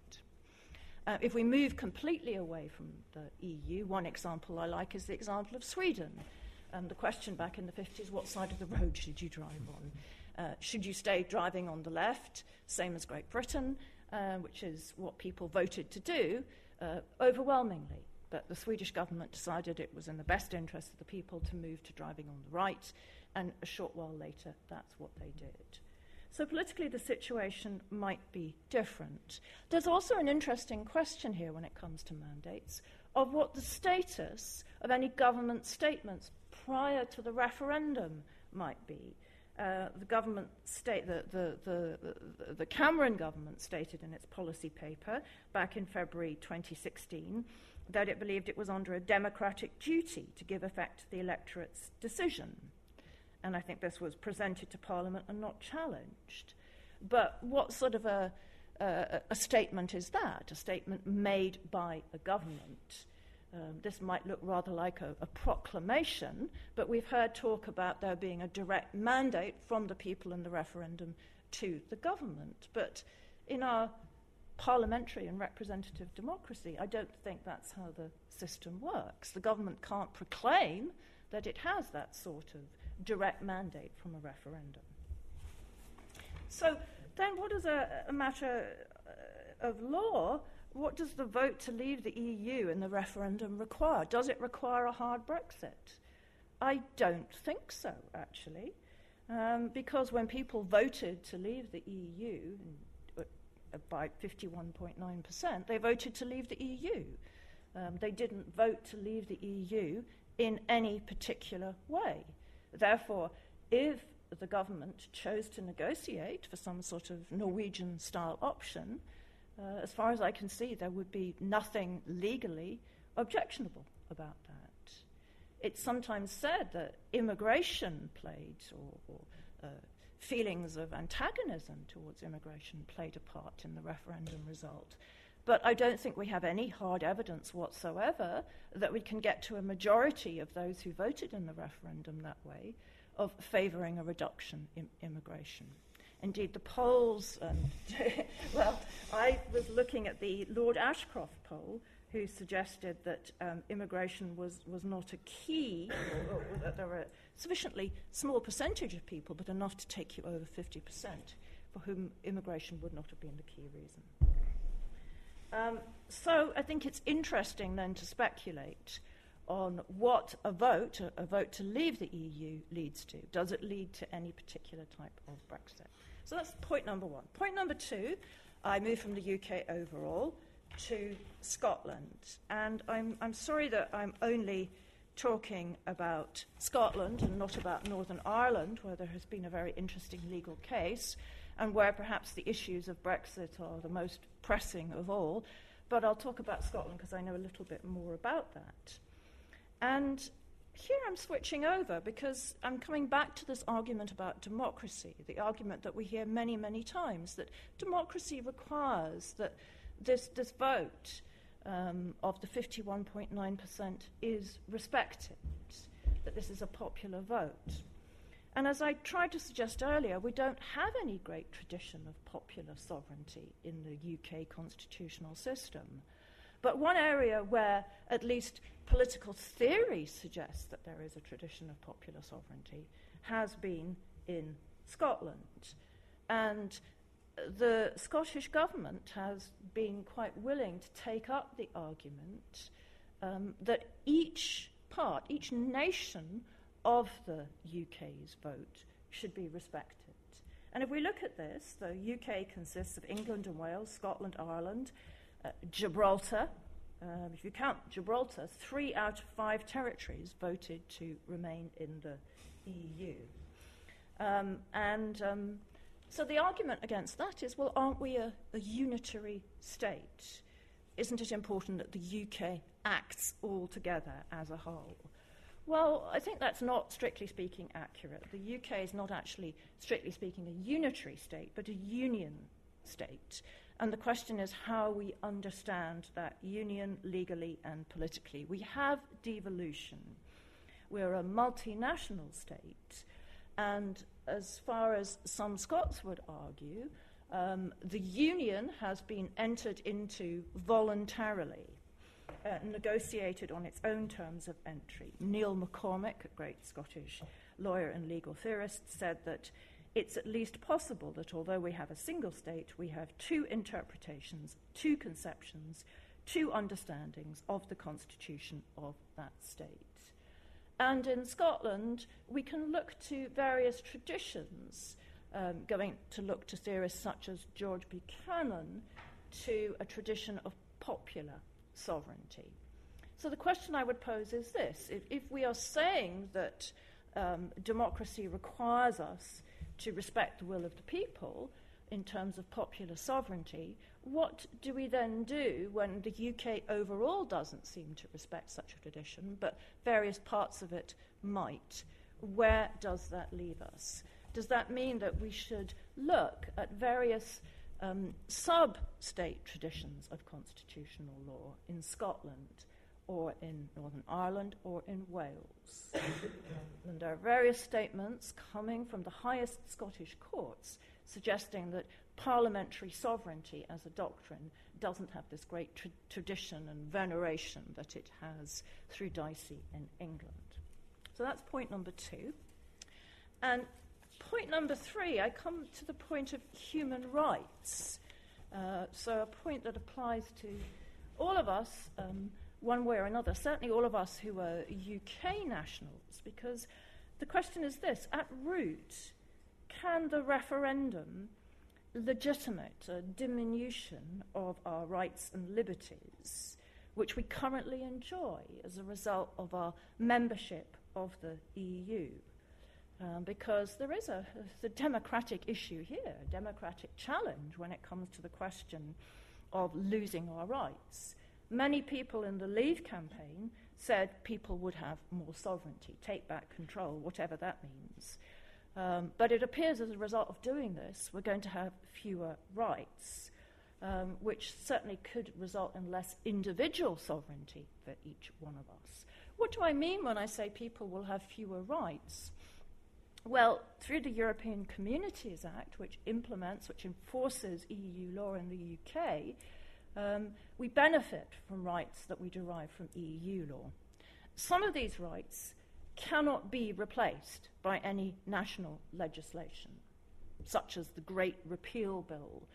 Uh, if we move completely away from the E U, one example I like is the example of Sweden. Um, the question back in the fifties, what side of the road should you drive on? Uh, should you stay driving on the left, same as Great Britain, uh, which is what people voted to do, uh, overwhelmingly. But the Swedish government decided it was in the best interest of the people to move to driving on the right, and a short while later, that's what they did. So politically, the situation might be different. There's also an interesting question here when it comes to mandates of what the status of any government statements prior to the referendum might be. Uh, the government state, the, the, the, the, the Cameron government stated in its policy paper back in February twenty sixteen that it believed it was under a democratic duty to give effect to the electorate's decision. And I think this was presented to Parliament and not challenged. But what sort of a, a, a statement is that? A statement made by a government. Um, this might look rather like a, a proclamation, but we've heard talk about there being a direct mandate from the people in the referendum to the government. But in our parliamentary and representative democracy, I don't think that's how the system works. The government can't proclaim that it has that sort of direct mandate from a referendum. So then what is a, a matter uh, of law? What does the vote to leave the E U in the referendum require? Does it require a hard Brexit? I don't think so, actually, um, because when people voted to leave the E U, and, uh, by fifty-one point nine percent, they voted to leave the E U. Um, they didn't vote to leave the E U in any particular way. Therefore, if the government chose to negotiate for some sort of Norwegian-style option, uh, as far as I can see, there would be nothing legally objectionable about that. It's sometimes said that immigration played, or, or uh, feelings of antagonism towards immigration played a part in the referendum result. But I don't think we have any hard evidence whatsoever that we can get to a majority of those who voted in the referendum that way of favouring a reduction in immigration. Indeed, the polls, um, well, I was looking at the Lord Ashcroft poll, who suggested that um, immigration was, was not a key, or, or that there were a sufficiently small percentage of people, but enough to take you over fifty percent, for whom immigration would not have been the key reason. Um, so I think it's interesting then to speculate on what a vote, a, a vote to leave the E U, leads to. Does it lead to any particular type of Brexit? So that's point number one. Point number two, I move from the U K overall to Scotland. And I'm, I'm sorry that I'm only talking about Scotland and not about Northern Ireland, where there has been a very interesting legal case and where perhaps the issues of Brexit are the most pressing of all. But I'll talk about Scotland because I know a little bit more about that. And here I'm switching over because I'm coming back to this argument about democracy, the argument that we hear many, many times, that democracy requires that this, this vote um, of the fifty-one point nine percent is respected, that this is a popular vote. And as I tried to suggest earlier, we don't have any great tradition of popular sovereignty in the U K constitutional system. But one area where at least political theory suggests that there is a tradition of popular sovereignty has been in Scotland. And the Scottish government has been quite willing to take up the argument um, that each part, each nation of the U K's vote should be respected. And if we look at this, the U K consists of England and Wales, Scotland, Ireland, uh, Gibraltar. Um, if you count Gibraltar, three out of five territories voted to remain in the E U. Um, and um, so the argument against that is, well, aren't we a, a unitary state? Isn't it important that the U K acts all together as a whole? Well, I think that's not, strictly speaking, accurate. The U K is not actually, strictly speaking, a unitary state, but a union state. And the question is how we understand that union legally and politically. We have devolution. We're a multinational state. And as far as some Scots would argue, um, the union has been entered into voluntarily. Uh, negotiated on its own terms of entry. Neil McCormick, a great Scottish lawyer and legal theorist, said that it's at least possible that although we have a single state, we have two interpretations, two conceptions, two understandings of the constitution of that state. And in Scotland, we can look to various traditions, um, going to look to theorists such as George Buchanan, to a tradition of popular sovereignty. So the question I would pose is this. If, if we are saying that um, democracy requires us to respect the will of the people in terms of popular sovereignty, what do we then do when the U K overall doesn't seem to respect such a tradition, but various parts of it might? Where does that leave us? Does that mean that we should look at various Um, sub-state traditions of constitutional law in Scotland or in Northern Ireland or in Wales? And there are various statements coming from the highest Scottish courts suggesting that parliamentary sovereignty as a doctrine doesn't have this great tra- tradition and veneration that it has through Dicey in England. So that's point number two. And point number three, I come to the point of human rights. Uh, so a point that applies to all of us, um, one way or another, certainly all of us who are U K nationals, because the question is this: at root, can the referendum legitimate a diminution of our rights and liberties, which we currently enjoy as a result of our membership of the E U? Um, because there is a, a democratic issue here, a democratic challenge when it comes to the question of losing our rights. Many people in the Leave campaign said people would have more sovereignty, take back control, whatever that means. Um, but it appears as a result of doing this, we're going to have fewer rights, um, which certainly could result in less individual sovereignty for each one of us. What do I mean when I say people will have fewer rights? Well, through the European Communities Act, which implements, which enforces E U law in the U K, um, we benefit from rights that we derive from E U law. Some of these rights cannot be replaced by any national legislation, such as the Great Repeal Bill,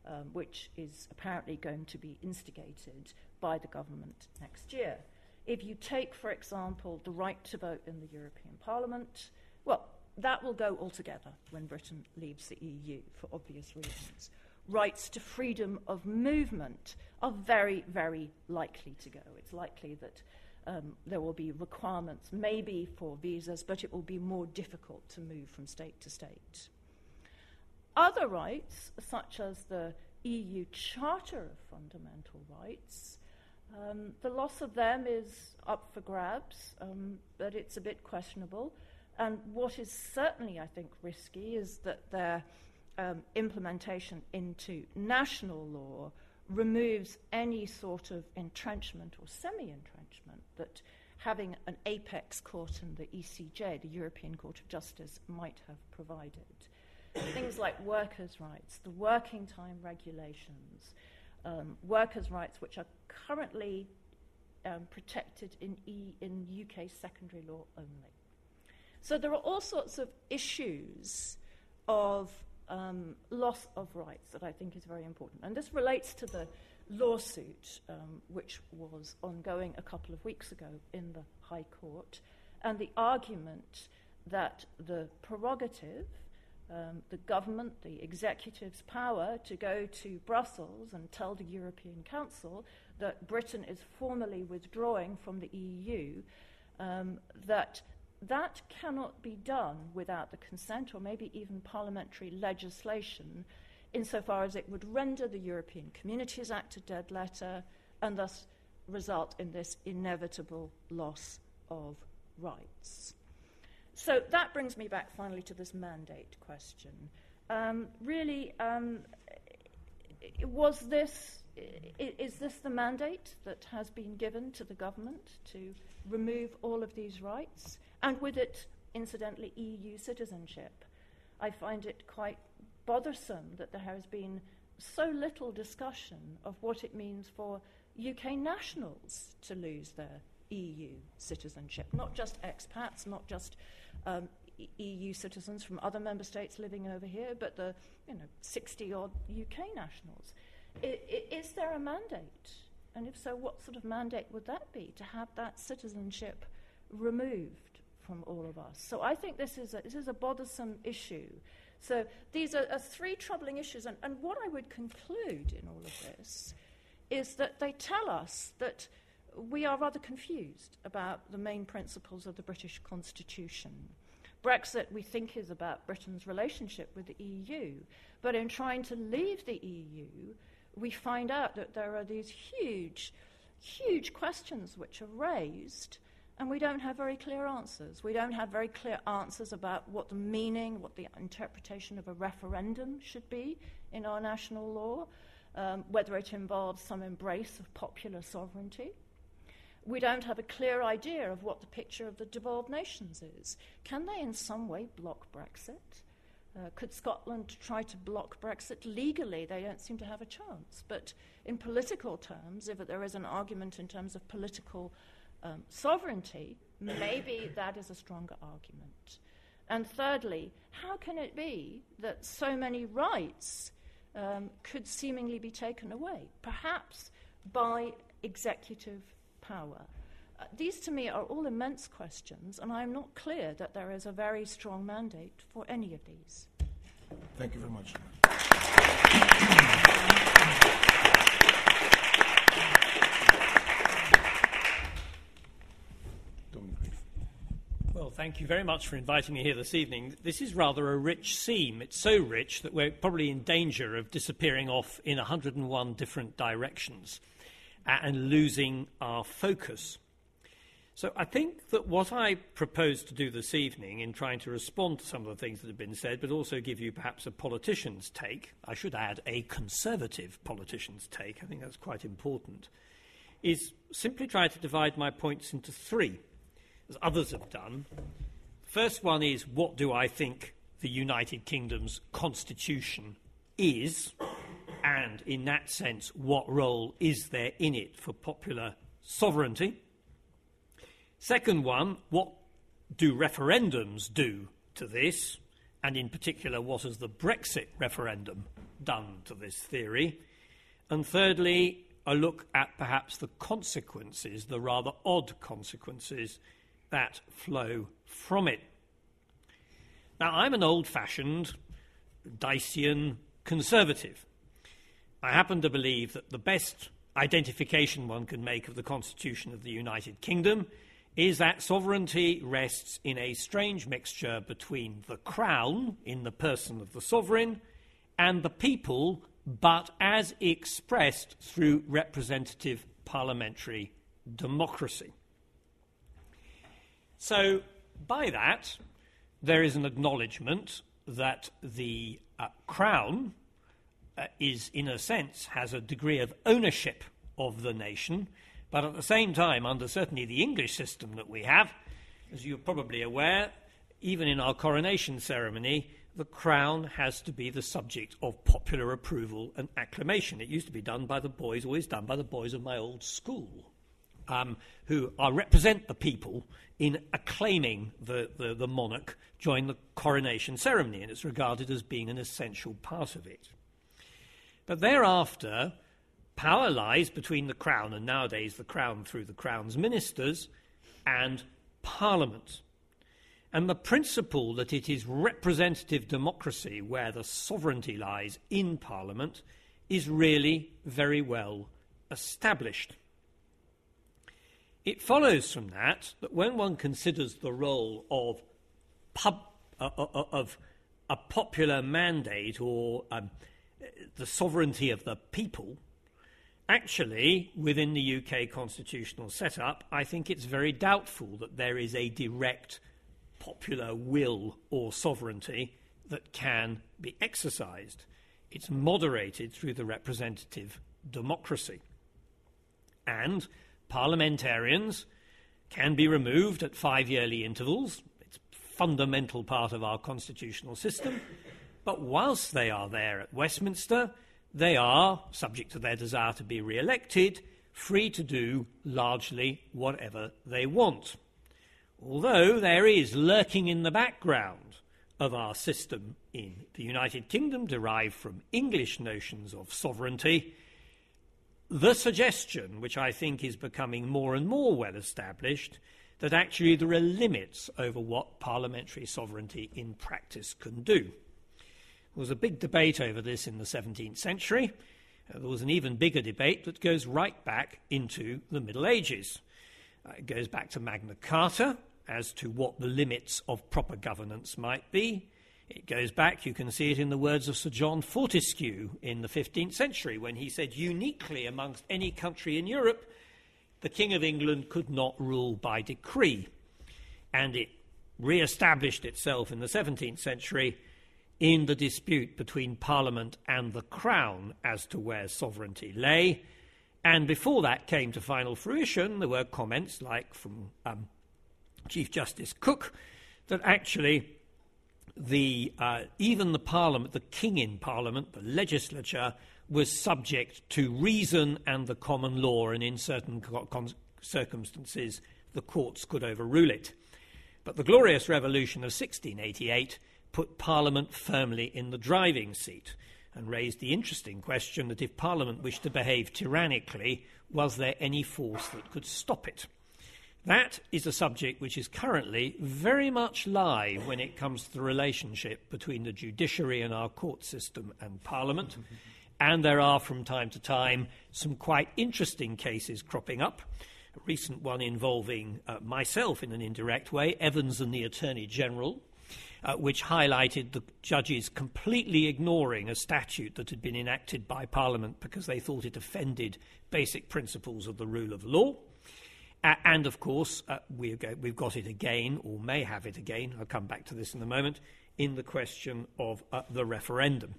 um, which is apparently going to be instigated by the government next year. If you take, for example, the right to vote in the European Parliament, well, that will go altogether when Britain leaves the E U for obvious reasons. Rights to freedom of movement are very, very likely to go. It's likely that um, there will be requirements maybe for visas, but it will be more difficult to move from state to state. Other rights, such as the E U Charter of Fundamental Rights, um, the loss of them is up for grabs, um, but it's a bit questionable. And what is certainly, I think, risky is that their um, implementation into national law removes any sort of entrenchment or semi-entrenchment that having an apex court in the E C J, the European Court of Justice, might have provided. Things like workers' rights, the working time regulations, um, workers' rights which are currently um, protected in, e- in U K secondary law only. So there are all sorts of issues of um, loss of rights that I think is very important. And this relates to the lawsuit um, which was ongoing a couple of weeks ago in the High Court, and the argument that the prerogative, um, the government, the executive's power to go to Brussels and tell the European Council that Britain is formally withdrawing from the E U, um, that that cannot be done without the consent or maybe even parliamentary legislation, insofar as it would render the European Communities Act a dead letter and thus result in this inevitable loss of rights. So that brings me back finally to this mandate question. Um, really, um, was this, is this the mandate that has been given to the government to remove all of these rights? And with it, incidentally, E U citizenship. I find it quite bothersome that there has been so little discussion of what it means for U K nationals to lose their E U citizenship, not just expats, not just um, E U citizens from other member states living over here, but the you know sixty-odd U K nationals. I, I, is there a mandate? And if so, what sort of mandate would that be, to have that citizenship removed from all of us? So I think this is a, this is a bothersome issue. So these are, are three troubling issues, and, and what I would conclude in all of this is that they tell us that we are rather confused about the main principles of the British Constitution. Brexit, we think, is about Britain's relationship with the E U, but in trying to leave the E U, we find out that there are these huge, huge questions which are raised, and we don't have very clear answers. We don't have very clear answers about what the meaning, what the interpretation of a referendum should be in our national law, um, whether it involves some embrace of popular sovereignty. We don't have a clear idea of what the picture of the devolved nations is. Can they in some way block Brexit? Uh, could Scotland try to block Brexit? Legally, they don't seem to have a chance. But in political terms, if there is an argument in terms of political Um, sovereignty, maybe that is a stronger argument. And thirdly, how can it be that so many rights um, could seemingly be taken away, perhaps by executive power? Uh, these to me are all immense questions, and I'm not clear that there is a very strong mandate for any of these. Thank you very much. Well, thank you very much for inviting me here this evening. This is rather a rich seam. It's so rich that we're probably in danger of disappearing off in one hundred and one different directions and losing our focus. So I think that what I propose to do this evening, in trying to respond to some of the things that have been said, but also give you perhaps a politician's take, I should add a conservative politician's take, I think that's quite important, is simply try to divide my points into three, as others have done. First one is, what do I think the United Kingdom's constitution is? And in that sense, what role is there in it for popular sovereignty? Second one, what do referendums do to this? and in particular, what has the Brexit referendum done to this theory? And thirdly, a look at perhaps the consequences, the rather odd consequences that flow from it. Now, I'm an old-fashioned Dycean conservative. I happen to believe that the best identification one can make of the Constitution of the United Kingdom is that sovereignty rests in a strange mixture between the Crown, in the person of the sovereign, and the people, but as expressed through representative parliamentary democracy. So, by that, there is an acknowledgement that the uh, Crown uh, is, in a sense, has a degree of ownership of the nation, but at the same time, under certainly the English system that we have, as you're probably aware, even in our coronation ceremony, the Crown has to be the subject of popular approval and acclamation. It used to be done by the boys, always done by the boys of my old school, um, who are, represent the people in acclaiming the, the, the monarch during the coronation ceremony, and it's regarded as being an essential part of it. But thereafter, power lies between the Crown, and nowadays the Crown through the Crown's ministers, and Parliament. And the principle that it is representative democracy where the sovereignty lies in Parliament is really very well established. It follows from that that when one considers the role of, pub, uh, uh, of a popular mandate or um, the sovereignty of the people, actually, within the U K constitutional setup, I think it's very doubtful that there is a direct popular will or sovereignty that can be exercised. It's moderated through the representative democracy. And parliamentarians can be removed at five-yearly intervals. It's a fundamental part of our constitutional system. But whilst they are there at Westminster, they are, subject to their desire to be re-elected, free to do largely whatever they want. Although there is lurking in the background of our system in the United Kingdom, derived from English notions of sovereignty, the suggestion, which I think is becoming more and more well established, that actually there are limits over what parliamentary sovereignty in practice can do. There was a big debate over this in the seventeenth century. Uh, there was an even bigger debate that goes right back into the Middle Ages. Uh, it goes back to Magna Carta as to what the limits of proper governance might be. It goes back, you can see it in the words of Sir John Fortescue in the fifteenth century when he said, uniquely amongst any country in Europe, the King of England could not rule by decree. And it re-established itself in the seventeenth century in the dispute between Parliament and the Crown as to where sovereignty lay. And before that came to final fruition, there were comments like from um, Chief Justice Cook that actually the uh, even the Parliament, the King in Parliament, the legislature, was subject to reason and the common law, and in certain con- circumstances the courts could overrule it. But the Glorious Revolution of sixteen eighty-eight put Parliament firmly in the driving seat and raised the interesting question that if Parliament wished to behave tyrannically, was there any force that could stop it? That is a subject which is currently very much live when it comes to the relationship between the judiciary and our court system and Parliament. Mm-hmm. And there are, from time to time, some quite interesting cases cropping up. A recent one involving uh, myself in an indirect way, Evans and the Attorney General, uh, which highlighted the judges completely ignoring a statute that had been enacted by Parliament because they thought it offended basic principles of the rule of law. Uh, and, of course, uh, we've, got, we've got it again, or may have it again, I'll come back to this in a moment, in the question of uh, the referendum.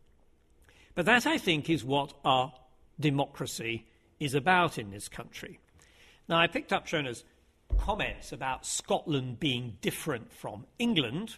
But that, I think, is what our democracy is about in this country. Now, I picked up Shona's comments about Scotland being different from England,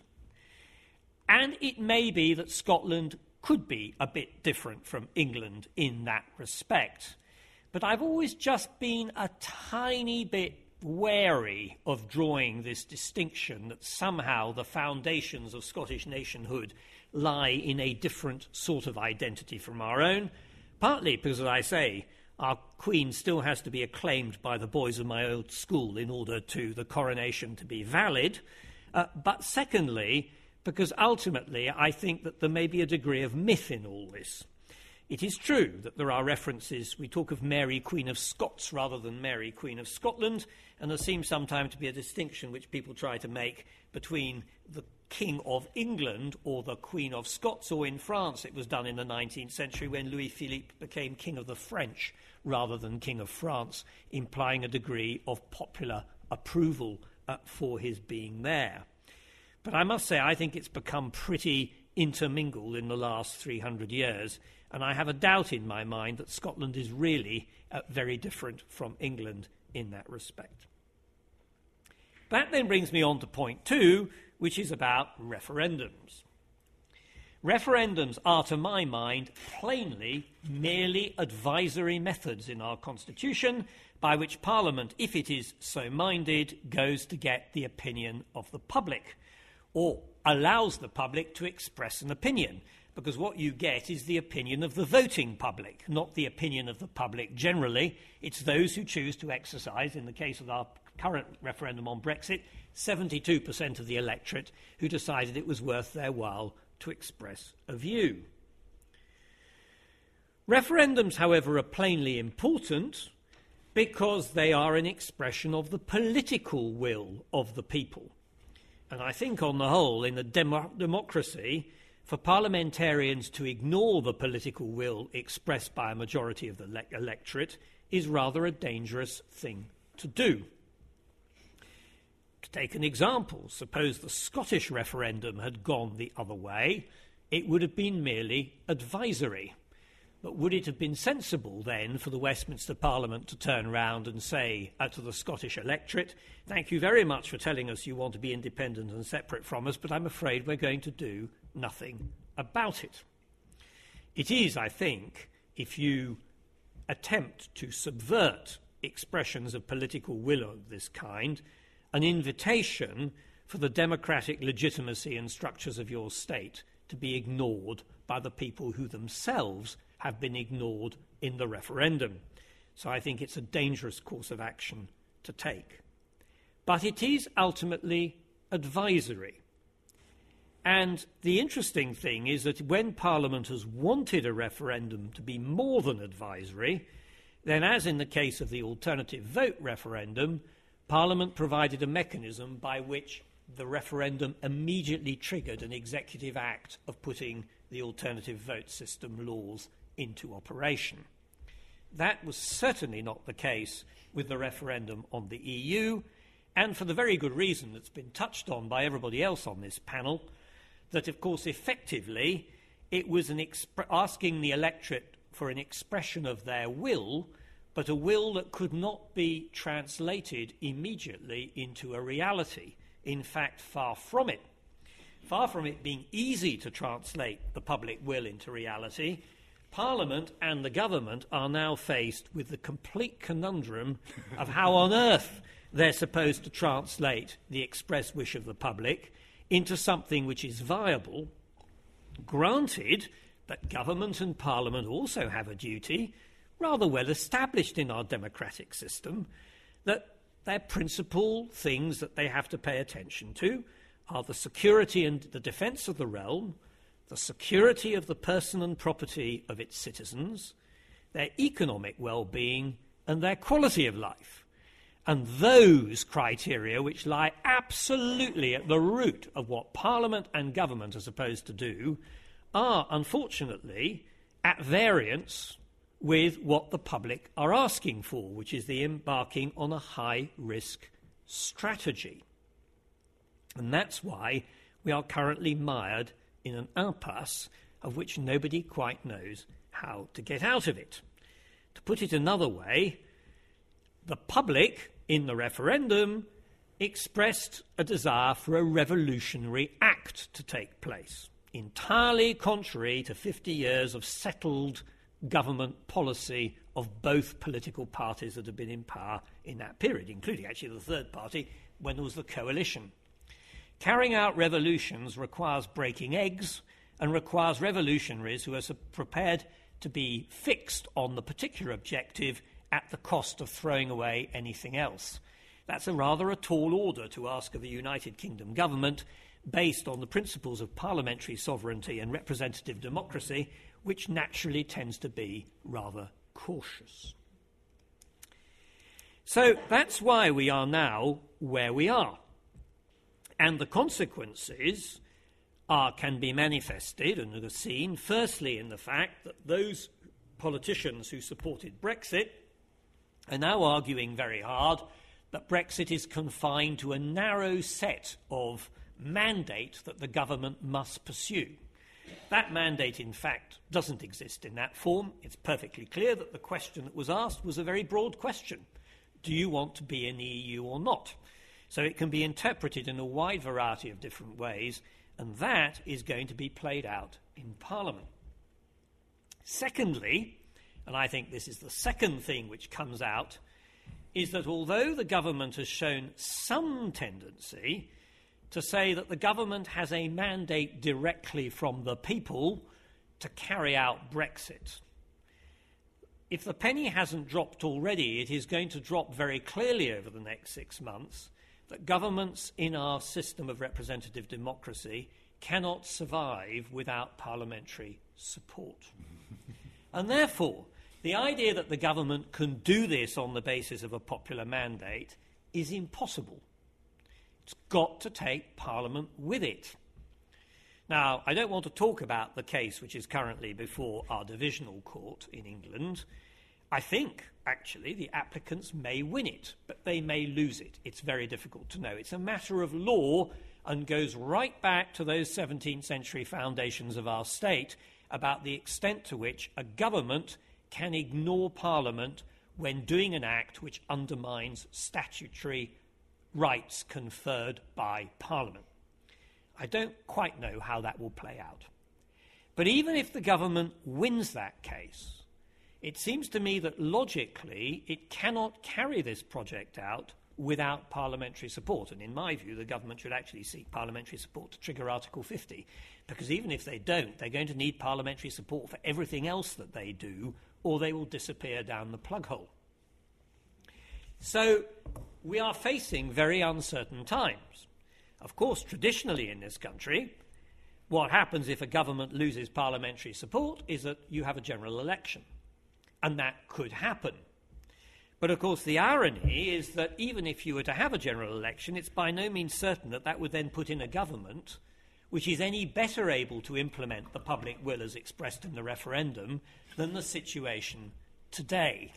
and it may be that Scotland could be a bit different from England in that respect. But I've always just been a tiny bit wary of drawing this distinction that somehow the foundations of Scottish nationhood lie in a different sort of identity from our own, partly because, as I say, our Queen still has to be acclaimed by the boys of my old school in order to the coronation to be valid, uh, but secondly, because ultimately I think that there may be a degree of myth in all this. It is true that there are references, we talk of Mary Queen of Scots rather than Mary Queen of Scotland, and there seems sometimes to be a distinction which people try to make between the King of England or the Queen of Scots, or in France it was done in the nineteenth century when Louis Philippe became King of the French rather than King of France, implying a degree of popular approval uh, for his being there. But I must say I think it's become pretty intermingled in the last three hundred years, and I have a doubt in my mind that Scotland is really uh, very different from England in that respect. That then brings me on to point two, which is about referendums. Referendums are, to my mind, plainly merely advisory methods in our Constitution by which Parliament, if it is so minded, goes to get the opinion of the public, or allows the public to express an opinion, because what you get is the opinion of the voting public, not the opinion of the public generally. It's those who choose to exercise, in the case of our current referendum on Brexit, seventy-two percent of the electorate who decided it was worth their while to express a view. Referendums, however, are plainly important because they are an expression of the political will of the people. And I think, on the whole, in a demo- democracy, for parliamentarians to ignore the political will expressed by a majority of the le- electorate is rather a dangerous thing to do. To take an example, suppose the Scottish referendum had gone the other way, it would have been merely advisory. But would it have been sensible then for the Westminster Parliament to turn round and say uh, to the Scottish electorate, thank you very much for telling us you want to be independent and separate from us, but I'm afraid we're going to do nothing about it? It is, I think, if you attempt to subvert expressions of political will of this kind, an invitation for the democratic legitimacy and structures of your state to be ignored by the people who themselves have been ignored in the referendum. So I think it's a dangerous course of action to take. But it is ultimately advisory. And the interesting thing is that when Parliament has wanted a referendum to be more than advisory, then, as in the case of the alternative vote referendum, Parliament provided a mechanism by which the referendum immediately triggered an executive act of putting the alternative vote system laws into operation. That was certainly not the case with the referendum on the E U, and for the very good reason that's been touched on by everybody else on this panel, that, of course, effectively it was an exp- asking the electorate for an expression of their will, but a will that could not be translated immediately into a reality. In fact, far from it. Far from it being easy to translate the public will into reality, Parliament and the government are now faced with the complete conundrum of how on earth they're supposed to translate the express wish of the public into something which is viable, granted that government and Parliament also have a duty, rather well established in our democratic system, that their principal things that they have to pay attention to are the security and the defence of the realm, the security of the person and property of its citizens, their economic well-being, and their quality of life. And those criteria, which lie absolutely at the root of what Parliament and government are supposed to do, are, unfortunately, at variance with what the public are asking for, which is the embarking on a high-risk strategy. And that's why we are currently mired in an impasse of which nobody quite knows how to get out of it. To put it another way, the public, in the referendum, expressed a desire for a revolutionary act to take place, entirely contrary to fifty years of settled government policy of both political parties that have been in power in that period, including actually the third party when there was the coalition. Carrying out revolutions requires breaking eggs and requires revolutionaries who are prepared to be fixed on the particular objective at the cost of throwing away anything else. That's a rather a tall order to ask of a United Kingdom government based on the principles of parliamentary sovereignty and representative democracy, which naturally tends to be rather cautious. So that's why we are now where we are. And the consequences are, can be manifested and are seen, firstly, in the fact that those politicians who supported Brexit are now arguing very hard that Brexit is confined to a narrow set of mandate that the government must pursue. That mandate, in fact, doesn't exist in that form. It's perfectly clear that the question that was asked was a very broad question. Do you want to be in the E U or not? So it can be interpreted in a wide variety of different ways, and that is going to be played out in Parliament. Secondly, and I think this is the second thing which comes out, is that although the government has shown some tendency to say that the government has a mandate directly from the people to carry out Brexit, if the penny hasn't dropped already, it is going to drop very clearly over the next six months that governments in our system of representative democracy cannot survive without parliamentary support. And therefore, the idea that the government can do this on the basis of a popular mandate is impossible. It's got to take Parliament with it. Now, I don't want to talk about the case which is currently before our divisional court in England. I think, actually, the applicants may win it, but they may lose it. It's very difficult to know. It's a matter of law and goes right back to those seventeenth century foundations of our state about the extent to which a government can ignore Parliament when doing an act which undermines statutory rights conferred by Parliament. I don't quite know how that will play out. But even if the government wins that case, it seems to me that logically it cannot carry this project out without parliamentary support. And in my view, the government should actually seek parliamentary support to trigger Article fifty, because even if they don't, they're going to need parliamentary support for everything else that they do, or they will disappear down the plug hole. So we are facing very uncertain times. Of course, traditionally in this country, what happens if a government loses parliamentary support is that you have a general election. And that could happen. But of course, the irony is that even if you were to have a general election, it's by no means certain that that would then put in a government which is any better able to implement the public will as expressed in the referendum than the situation today.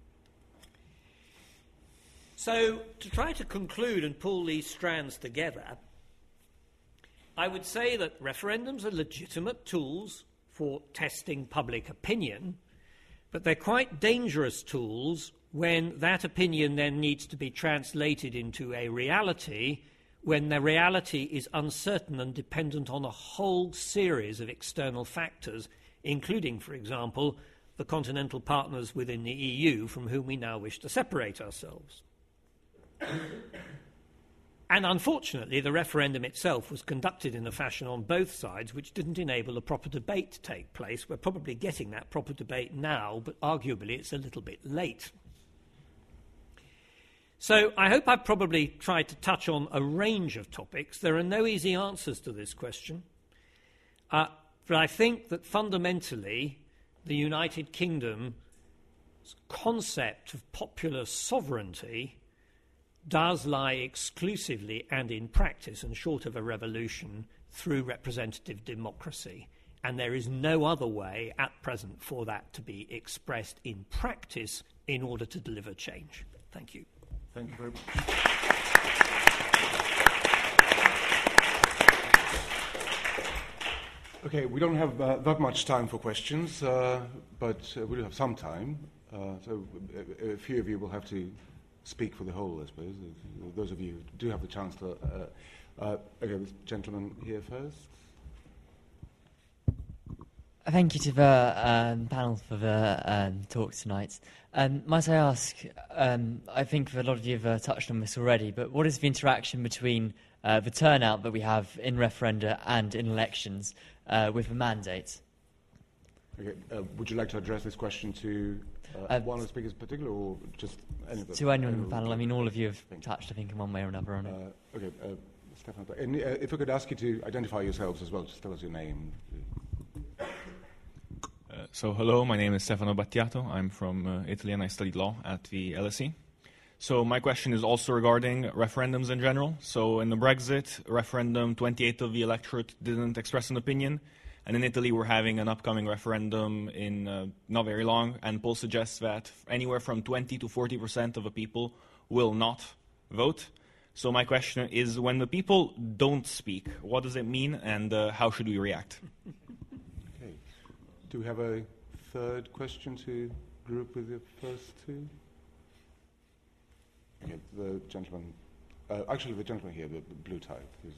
So, to try to conclude and pull these strands together, I would say that referendums are legitimate tools for testing public opinion, but they're quite dangerous tools when that opinion then needs to be translated into a reality, when the reality is uncertain and dependent on a whole series of external factors, including, for example, the continental partners within the E U from whom we now wish to separate ourselves. And unfortunately, the referendum itself was conducted in a fashion on both sides which didn't enable a proper debate to take place. We're probably getting that proper debate now, but arguably it's a little bit late. So I hope I've probably tried to touch on a range of topics. There are no easy answers to this question. Uh, but I think that fundamentally the United Kingdom's concept of popular sovereignty does lie exclusively and in practice and short of a revolution through representative democracy. And there is no other way at present for that to be expressed in practice in order to deliver change. Thank you. Thank you very much. Okay, we don't have uh, that much time for questions, uh, but uh, we do have some time. Uh, so a, a few of you will have to speak for the whole, I suppose. Those of you who do have the chance to... Uh, uh, okay, this gentleman here first. Thank you to the um, panel for the um, talk tonight. Um, might I ask, um, I think a lot of you have uh, touched on this already, but what is the interaction between uh, the turnout that we have in referenda and in elections uh, with the mandate? Okay. Uh, would you like to address this question to uh, uh, one of the speakers in particular, or just any of them? To anyone in the panel. I mean, all of you have touched, I think, in one way or another on it. Uh, okay, uh, Stefano. And uh, if I could ask you to identify yourselves as well, just tell us your name. Uh, so, hello, my name is Stefano Battiato. I'm from uh, Italy and I studied law at the L S E. So my question is also regarding referendums in general. So in the Brexit referendum, twenty-eight of the electorate didn't express an opinion. And in Italy, we're having an upcoming referendum in uh, not very long, and polls suggest that anywhere from twenty to forty percent of the people will not vote. So my question is, when the people don't speak, what does it mean, and uh, how should we react? Okay. Do we have a third question to group with the first two? Okay, the gentleman, uh, actually the gentleman here, the, the blue tie, is.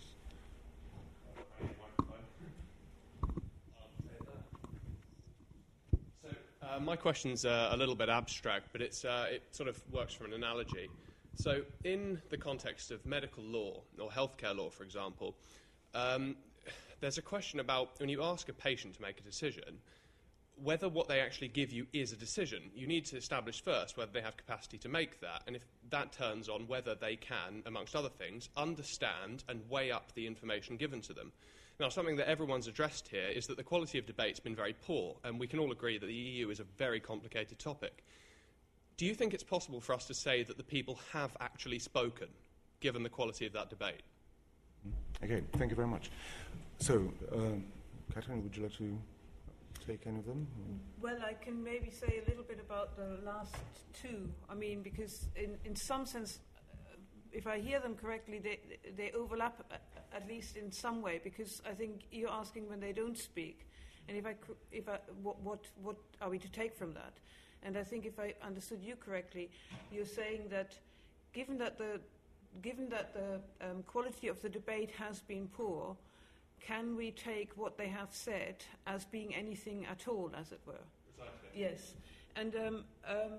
Uh, my question's uh, a little bit abstract, but it's, uh, it sort of works from an analogy. So in the context of medical law, or healthcare law, for example, um, there's a question about when you ask a patient to make a decision, whether what they actually give you is a decision. You need to establish first whether they have capacity to make that, and if that turns on whether they can, amongst other things, understand and weigh up the information given to them. Now, something that everyone's addressed here is that the quality of debate's been very poor, and we can all agree that the E U is a very complicated topic. Do you think it's possible for us to say that the people have actually spoken, given the quality of that debate? Okay, thank you very much. So, uh, Catherine, would you like to take any of them? Well, I can maybe say a little bit about the last two. I mean, because in, in some sense, uh, if I hear them correctly, they, they overlap uh, at least in some way, because I think you're asking when they don't speak. And if I, if I, what, what, what are we to take from that? And I think if I understood you correctly, you're saying that given that the, given that the um, quality of the debate has been poor, can we take what they have said as being anything at all, as it were? Exactly. Yes. And, um, um,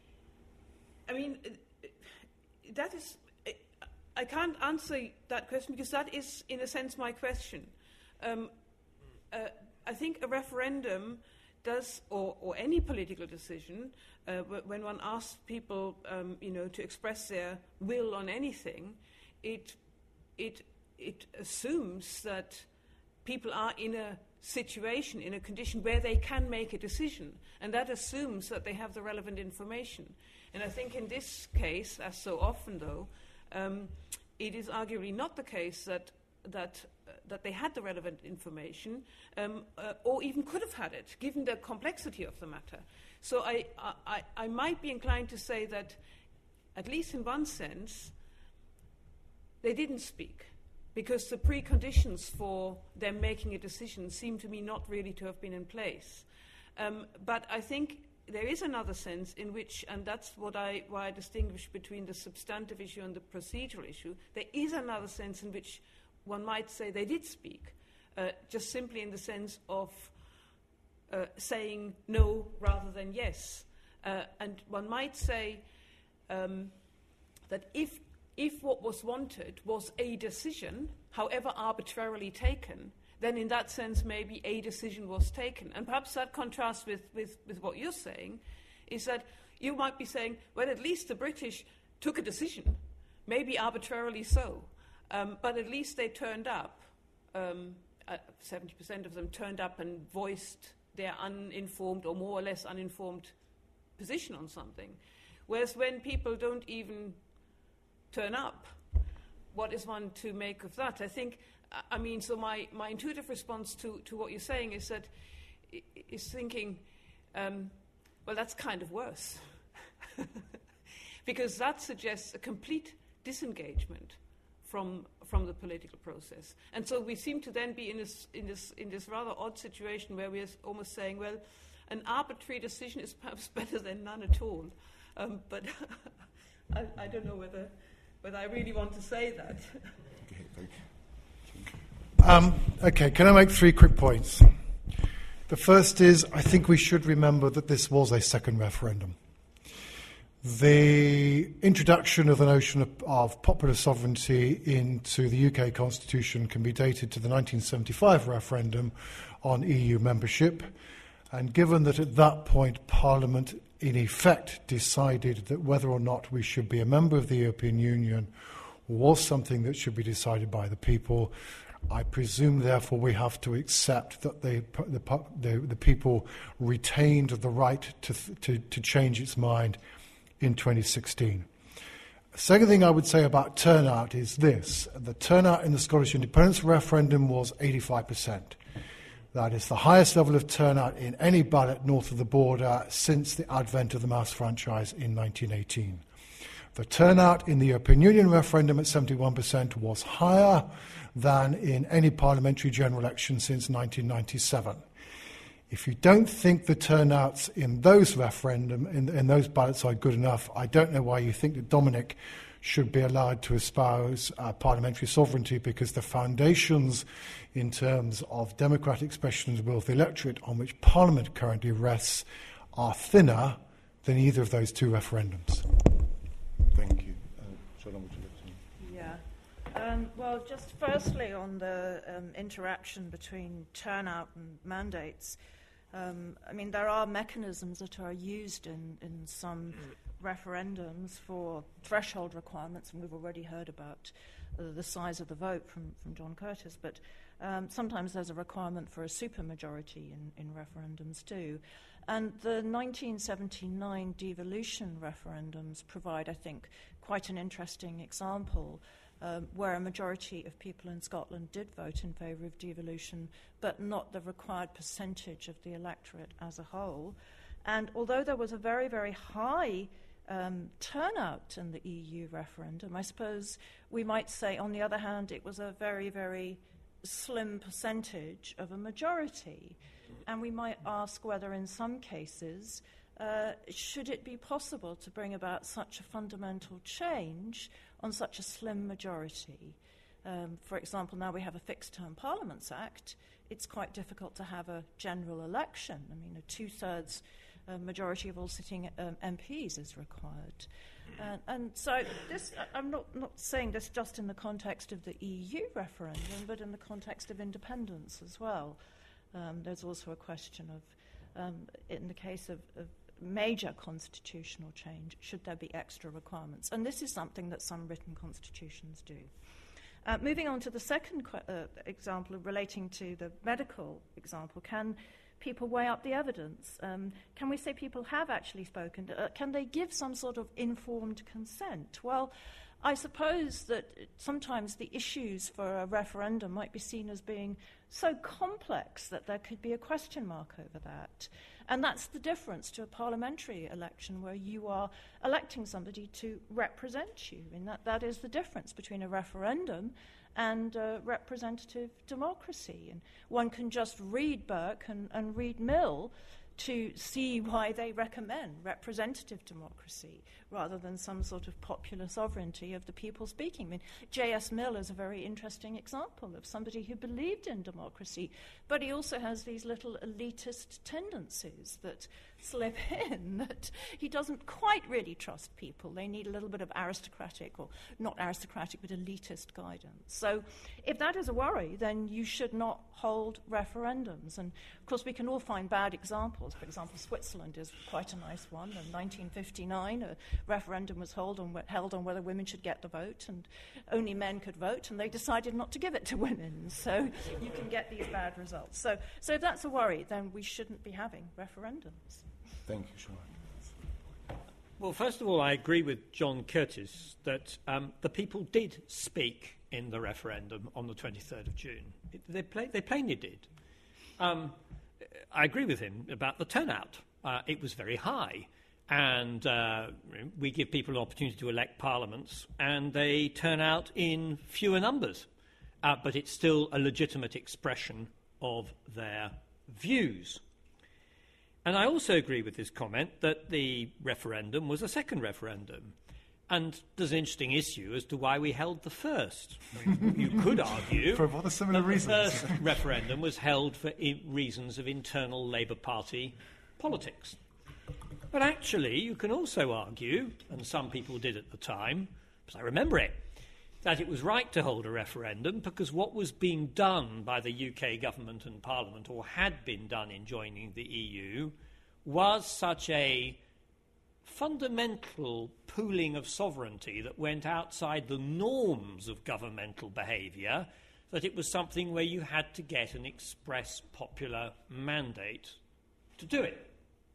I mean, that is... I can't answer that question because that is, in a sense, my question. Um, uh, I think a referendum does, or, or any political decision, uh, when one asks people, um, you know, to express their will on anything, it it it assumes that people are in a situation, in a condition where they can make a decision, and that assumes that they have the relevant information. And I think in this case, as so often, though, um, it is arguably not the case that that uh, that they had the relevant information, um, uh, or even could have had it, given the complexity of the matter. So I, I, I might be inclined to say that, at least in one sense, they didn't speak, because the preconditions for them making a decision seem to me not really to have been in place. Um, but I think there is another sense in which, and that's what I, why I distinguish between the substantive issue and the procedural issue, there is another sense in which one might say they did speak, uh, just simply in the sense of uh, saying no rather than yes. Uh, and one might say um, that if, if what was wanted was a decision, however arbitrarily taken, then in that sense maybe a decision was taken. And perhaps that contrasts with, with, with what you're saying, is that you might be saying, well, at least the British took a decision, maybe arbitrarily so, um, but at least they turned up. Um, uh, seventy percent of them turned up and voiced their uninformed or more or less uninformed position on something. Whereas when people don't even turn up, what is one to make of that? I think I mean, so my, my intuitive response to, to what you're saying is that is thinking, um, well, that's kind of worse, because that suggests a complete disengagement from from the political process, and so we seem to then be in this in this in this rather odd situation where we're almost saying, well, an arbitrary decision is perhaps better than none at all, um, but I, I don't know whether whether I really want to say that. Okay, thank you. Um, okay, can I make three quick points? The first is, I think we should remember that this was a second referendum. The introduction of the notion of, of popular sovereignty into the U K Constitution can be dated to the nineteen seventy-five referendum on E U membership. And given that at that point Parliament in effect decided that whether or not we should be a member of the European Union was something that should be decided by the people, I presume, therefore, we have to accept that the the, the, the people retained the right to, to, to change its mind in twenty sixteen. The second thing I would say about turnout is this. The turnout in the Scottish independence referendum was eighty-five percent. That is the highest level of turnout in any ballot north of the border since the advent of the mass franchise in nineteen eighteen. The turnout in the European Union referendum at seventy-one percent was higher than in any parliamentary general election since nineteen ninety-seven. If you don't think the turnouts in those referendum, in, in those ballots are good enough, I don't know why you think that Dominic should be allowed to espouse uh, parliamentary sovereignty, because the foundations in terms of democratic expression of the will of the electorate on which Parliament currently rests are thinner than either of those two referendums. Thank you. Uh, Siobhan, would you like to? Yeah. Um, well, just firstly on the um, interaction between turnout and mandates, um, I mean, there are mechanisms that are used in, in some referendums for threshold requirements, and we've already heard about uh, the size of the vote from, from John Curtis, but um, sometimes there's a requirement for a supermajority in, in referendums too. And the nineteen seventy-nine devolution referendums provide, I think, quite an interesting example um, where a majority of people in Scotland did vote in favour of devolution, but not the required percentage of the electorate as a whole. And although there was a very, very high um, turnout in the E U referendum, I suppose we might say, on the other hand, it was a very, very slim percentage of a majority. And we might ask whether in some cases, uh, should it be possible to bring about such a fundamental change on such a slim majority? Um, for example, now we have a Fixed-Term Parliaments Act. It's quite difficult to have a general election. I mean, a two-thirds uh, majority of all sitting um, M Ps is required. Uh, and so this, I'm not, not saying this just in the context of the E U referendum, but in the context of independence as well. Um, there's also a question of, um, in the case of, of major constitutional change, should there be extra requirements? And this is something that some written constitutions do. Uh, moving on to the second qu- uh, example relating to the medical example, can people weigh up the evidence? Um, can we say people have actually spoken? Uh, can they give some sort of informed consent? Well, I suppose that sometimes the issues for a referendum might be seen as being so complex that there could be a question mark over that. And that's the difference to a parliamentary election where you are electing somebody to represent you. And that, that is the difference between a referendum and uh, representative democracy. And one can just read Burke and, and read Mill to see why they recommend representative democracy rather than some sort of popular sovereignty of the people speaking. I mean, J S Mill is a very interesting example of somebody who believed in democracy, but he also has these little elitist tendencies that slip in, that he doesn't quite really trust people. They need a little bit of aristocratic, or not aristocratic, but elitist guidance. So if that is a worry, then you should not hold referendums. And of course, we can all find bad examples. For example, Switzerland is quite a nice one. In nineteen fifty-nine, a referendum was held on, held on whether women should get the vote, and only men could vote, and they decided not to give it to women. So you can get these bad results. So, so if that's a worry, then we shouldn't be having referendums. Thank you, Siobhan. Well, first of all, I agree with John Curtis that um, the people did speak in the referendum on the twenty-third of June. It, they, play, they plainly did. Um, I agree with him about the turnout. Uh, it was very high. And uh, we give people an opportunity to elect parliaments, and they turn out in fewer numbers. Uh, but it's still a legitimate expression of their views. And I also agree with his comment that the referendum was a second referendum. And there's an interesting issue as to why we held the first. I mean, you could argue For rather similar that reasons. the first referendum was held for I- reasons of internal Labour Party politics. But actually, you can also argue, and some people did at the time, because I remember it, that it was right to hold a referendum because what was being done by the U K government and Parliament, or had been done in joining the E U, was such a fundamental pooling of sovereignty that went outside the norms of governmental behaviour, that it was something where you had to get an express popular mandate to do it.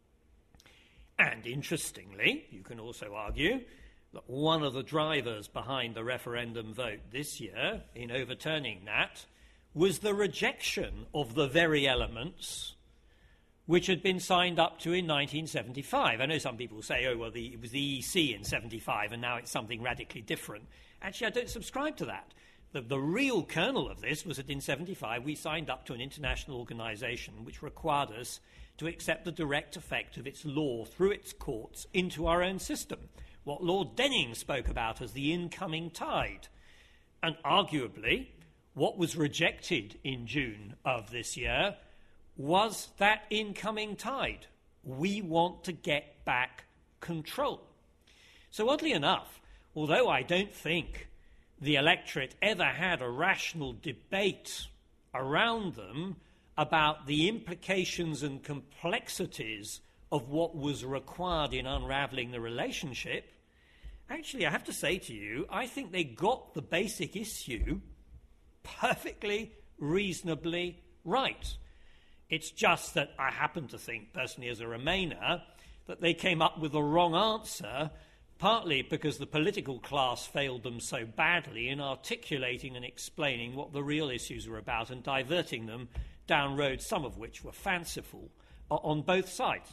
And interestingly, you can also argue that one of the drivers behind the referendum vote this year in overturning that was the rejection of the very elements which had been signed up to in nineteen seventy-five. I know some people say, oh, well, the, it was the E C in seventy-five and now it's something radically different. Actually, I don't subscribe to that. The, the real kernel of this was that in seventy-five we signed up to an international organisation which required us to accept the direct effect of its law through its courts into our own system, what Lord Denning spoke about as the incoming tide. And arguably, what was rejected in June of this year was that incoming tide. We want to get back control. So oddly enough, although I don't think the electorate ever had a rational debate around them about the implications and complexities of what was required in unravelling the relationship, actually, I have to say to you, I think they got the basic issue perfectly, reasonably right. It's just that I happen to think, personally as a Remainer, that they came up with the wrong answer, partly because the political class failed them so badly in articulating and explaining what the real issues were about and diverting them down roads, some of which were fanciful, on both sides.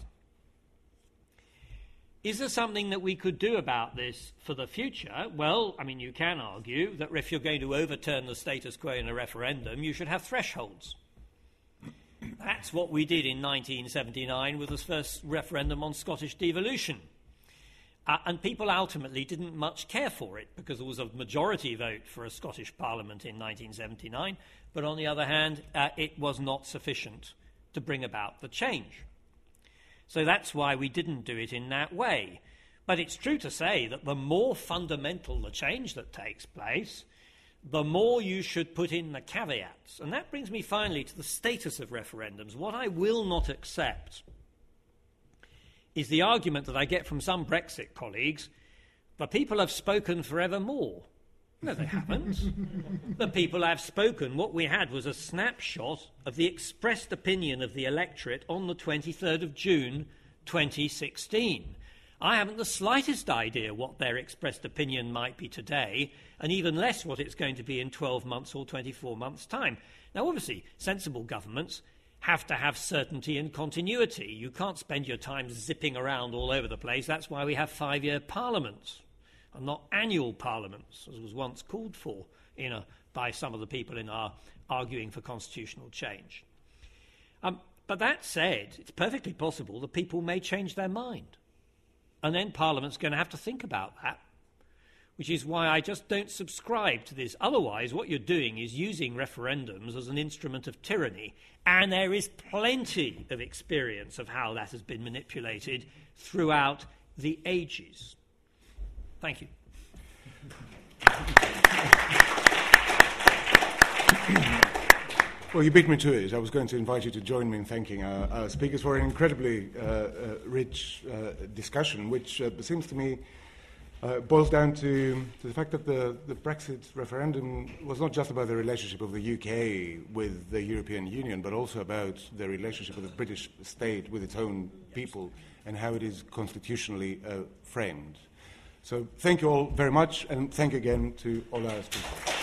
Is there something that we could do about this for the future? Well, I mean, you can argue that if you're going to overturn the status quo in a referendum, you should have thresholds. That's what we did in nineteen seventy-nine with the first referendum on Scottish devolution. Uh, and people ultimately didn't much care for it because there was a majority vote for a Scottish Parliament in nineteen seventy-nine, but on the other hand, uh, it was not sufficient to bring about the change. So that's why we didn't do it in that way. But it's true to say that the more fundamental the change that takes place, the more you should put in the caveats. And that brings me finally to the status of referendums. What I will not accept is the argument that I get from some Brexit colleagues, the people have spoken forevermore. No, they haven't. The people have spoken. What we had was a snapshot of the expressed opinion of the electorate on the twenty-third of June twenty sixteen. I haven't the slightest idea what their expressed opinion might be today, and even less what it's going to be in twelve months or twenty-four months' time. Now, obviously, sensible governments have to have certainty and continuity. You can't spend your time zipping around all over the place. That's why we have five-year parliaments, and not annual parliaments, as was once called for in a, by some of the people in our arguing for constitutional change. Um, but that said, it's perfectly possible that people may change their mind. And then Parliament's going to have to think about that, which is why I just don't subscribe to this. Otherwise, what you're doing is using referendums as an instrument of tyranny, and there is plenty of experience of how that has been manipulated throughout the ages. Thank you. Well, you beat me to it. I was going to invite you to join me in thanking our, our speakers for an incredibly uh, uh, rich uh, discussion, which uh, seems to me uh, boils down to, to the fact that the, the Brexit referendum was not just about the relationship of the U K with the European Union, but also about the relationship of the British state with its own people and how it is constitutionally uh, framed. So thank you all very much, and thank you again to all our speakers.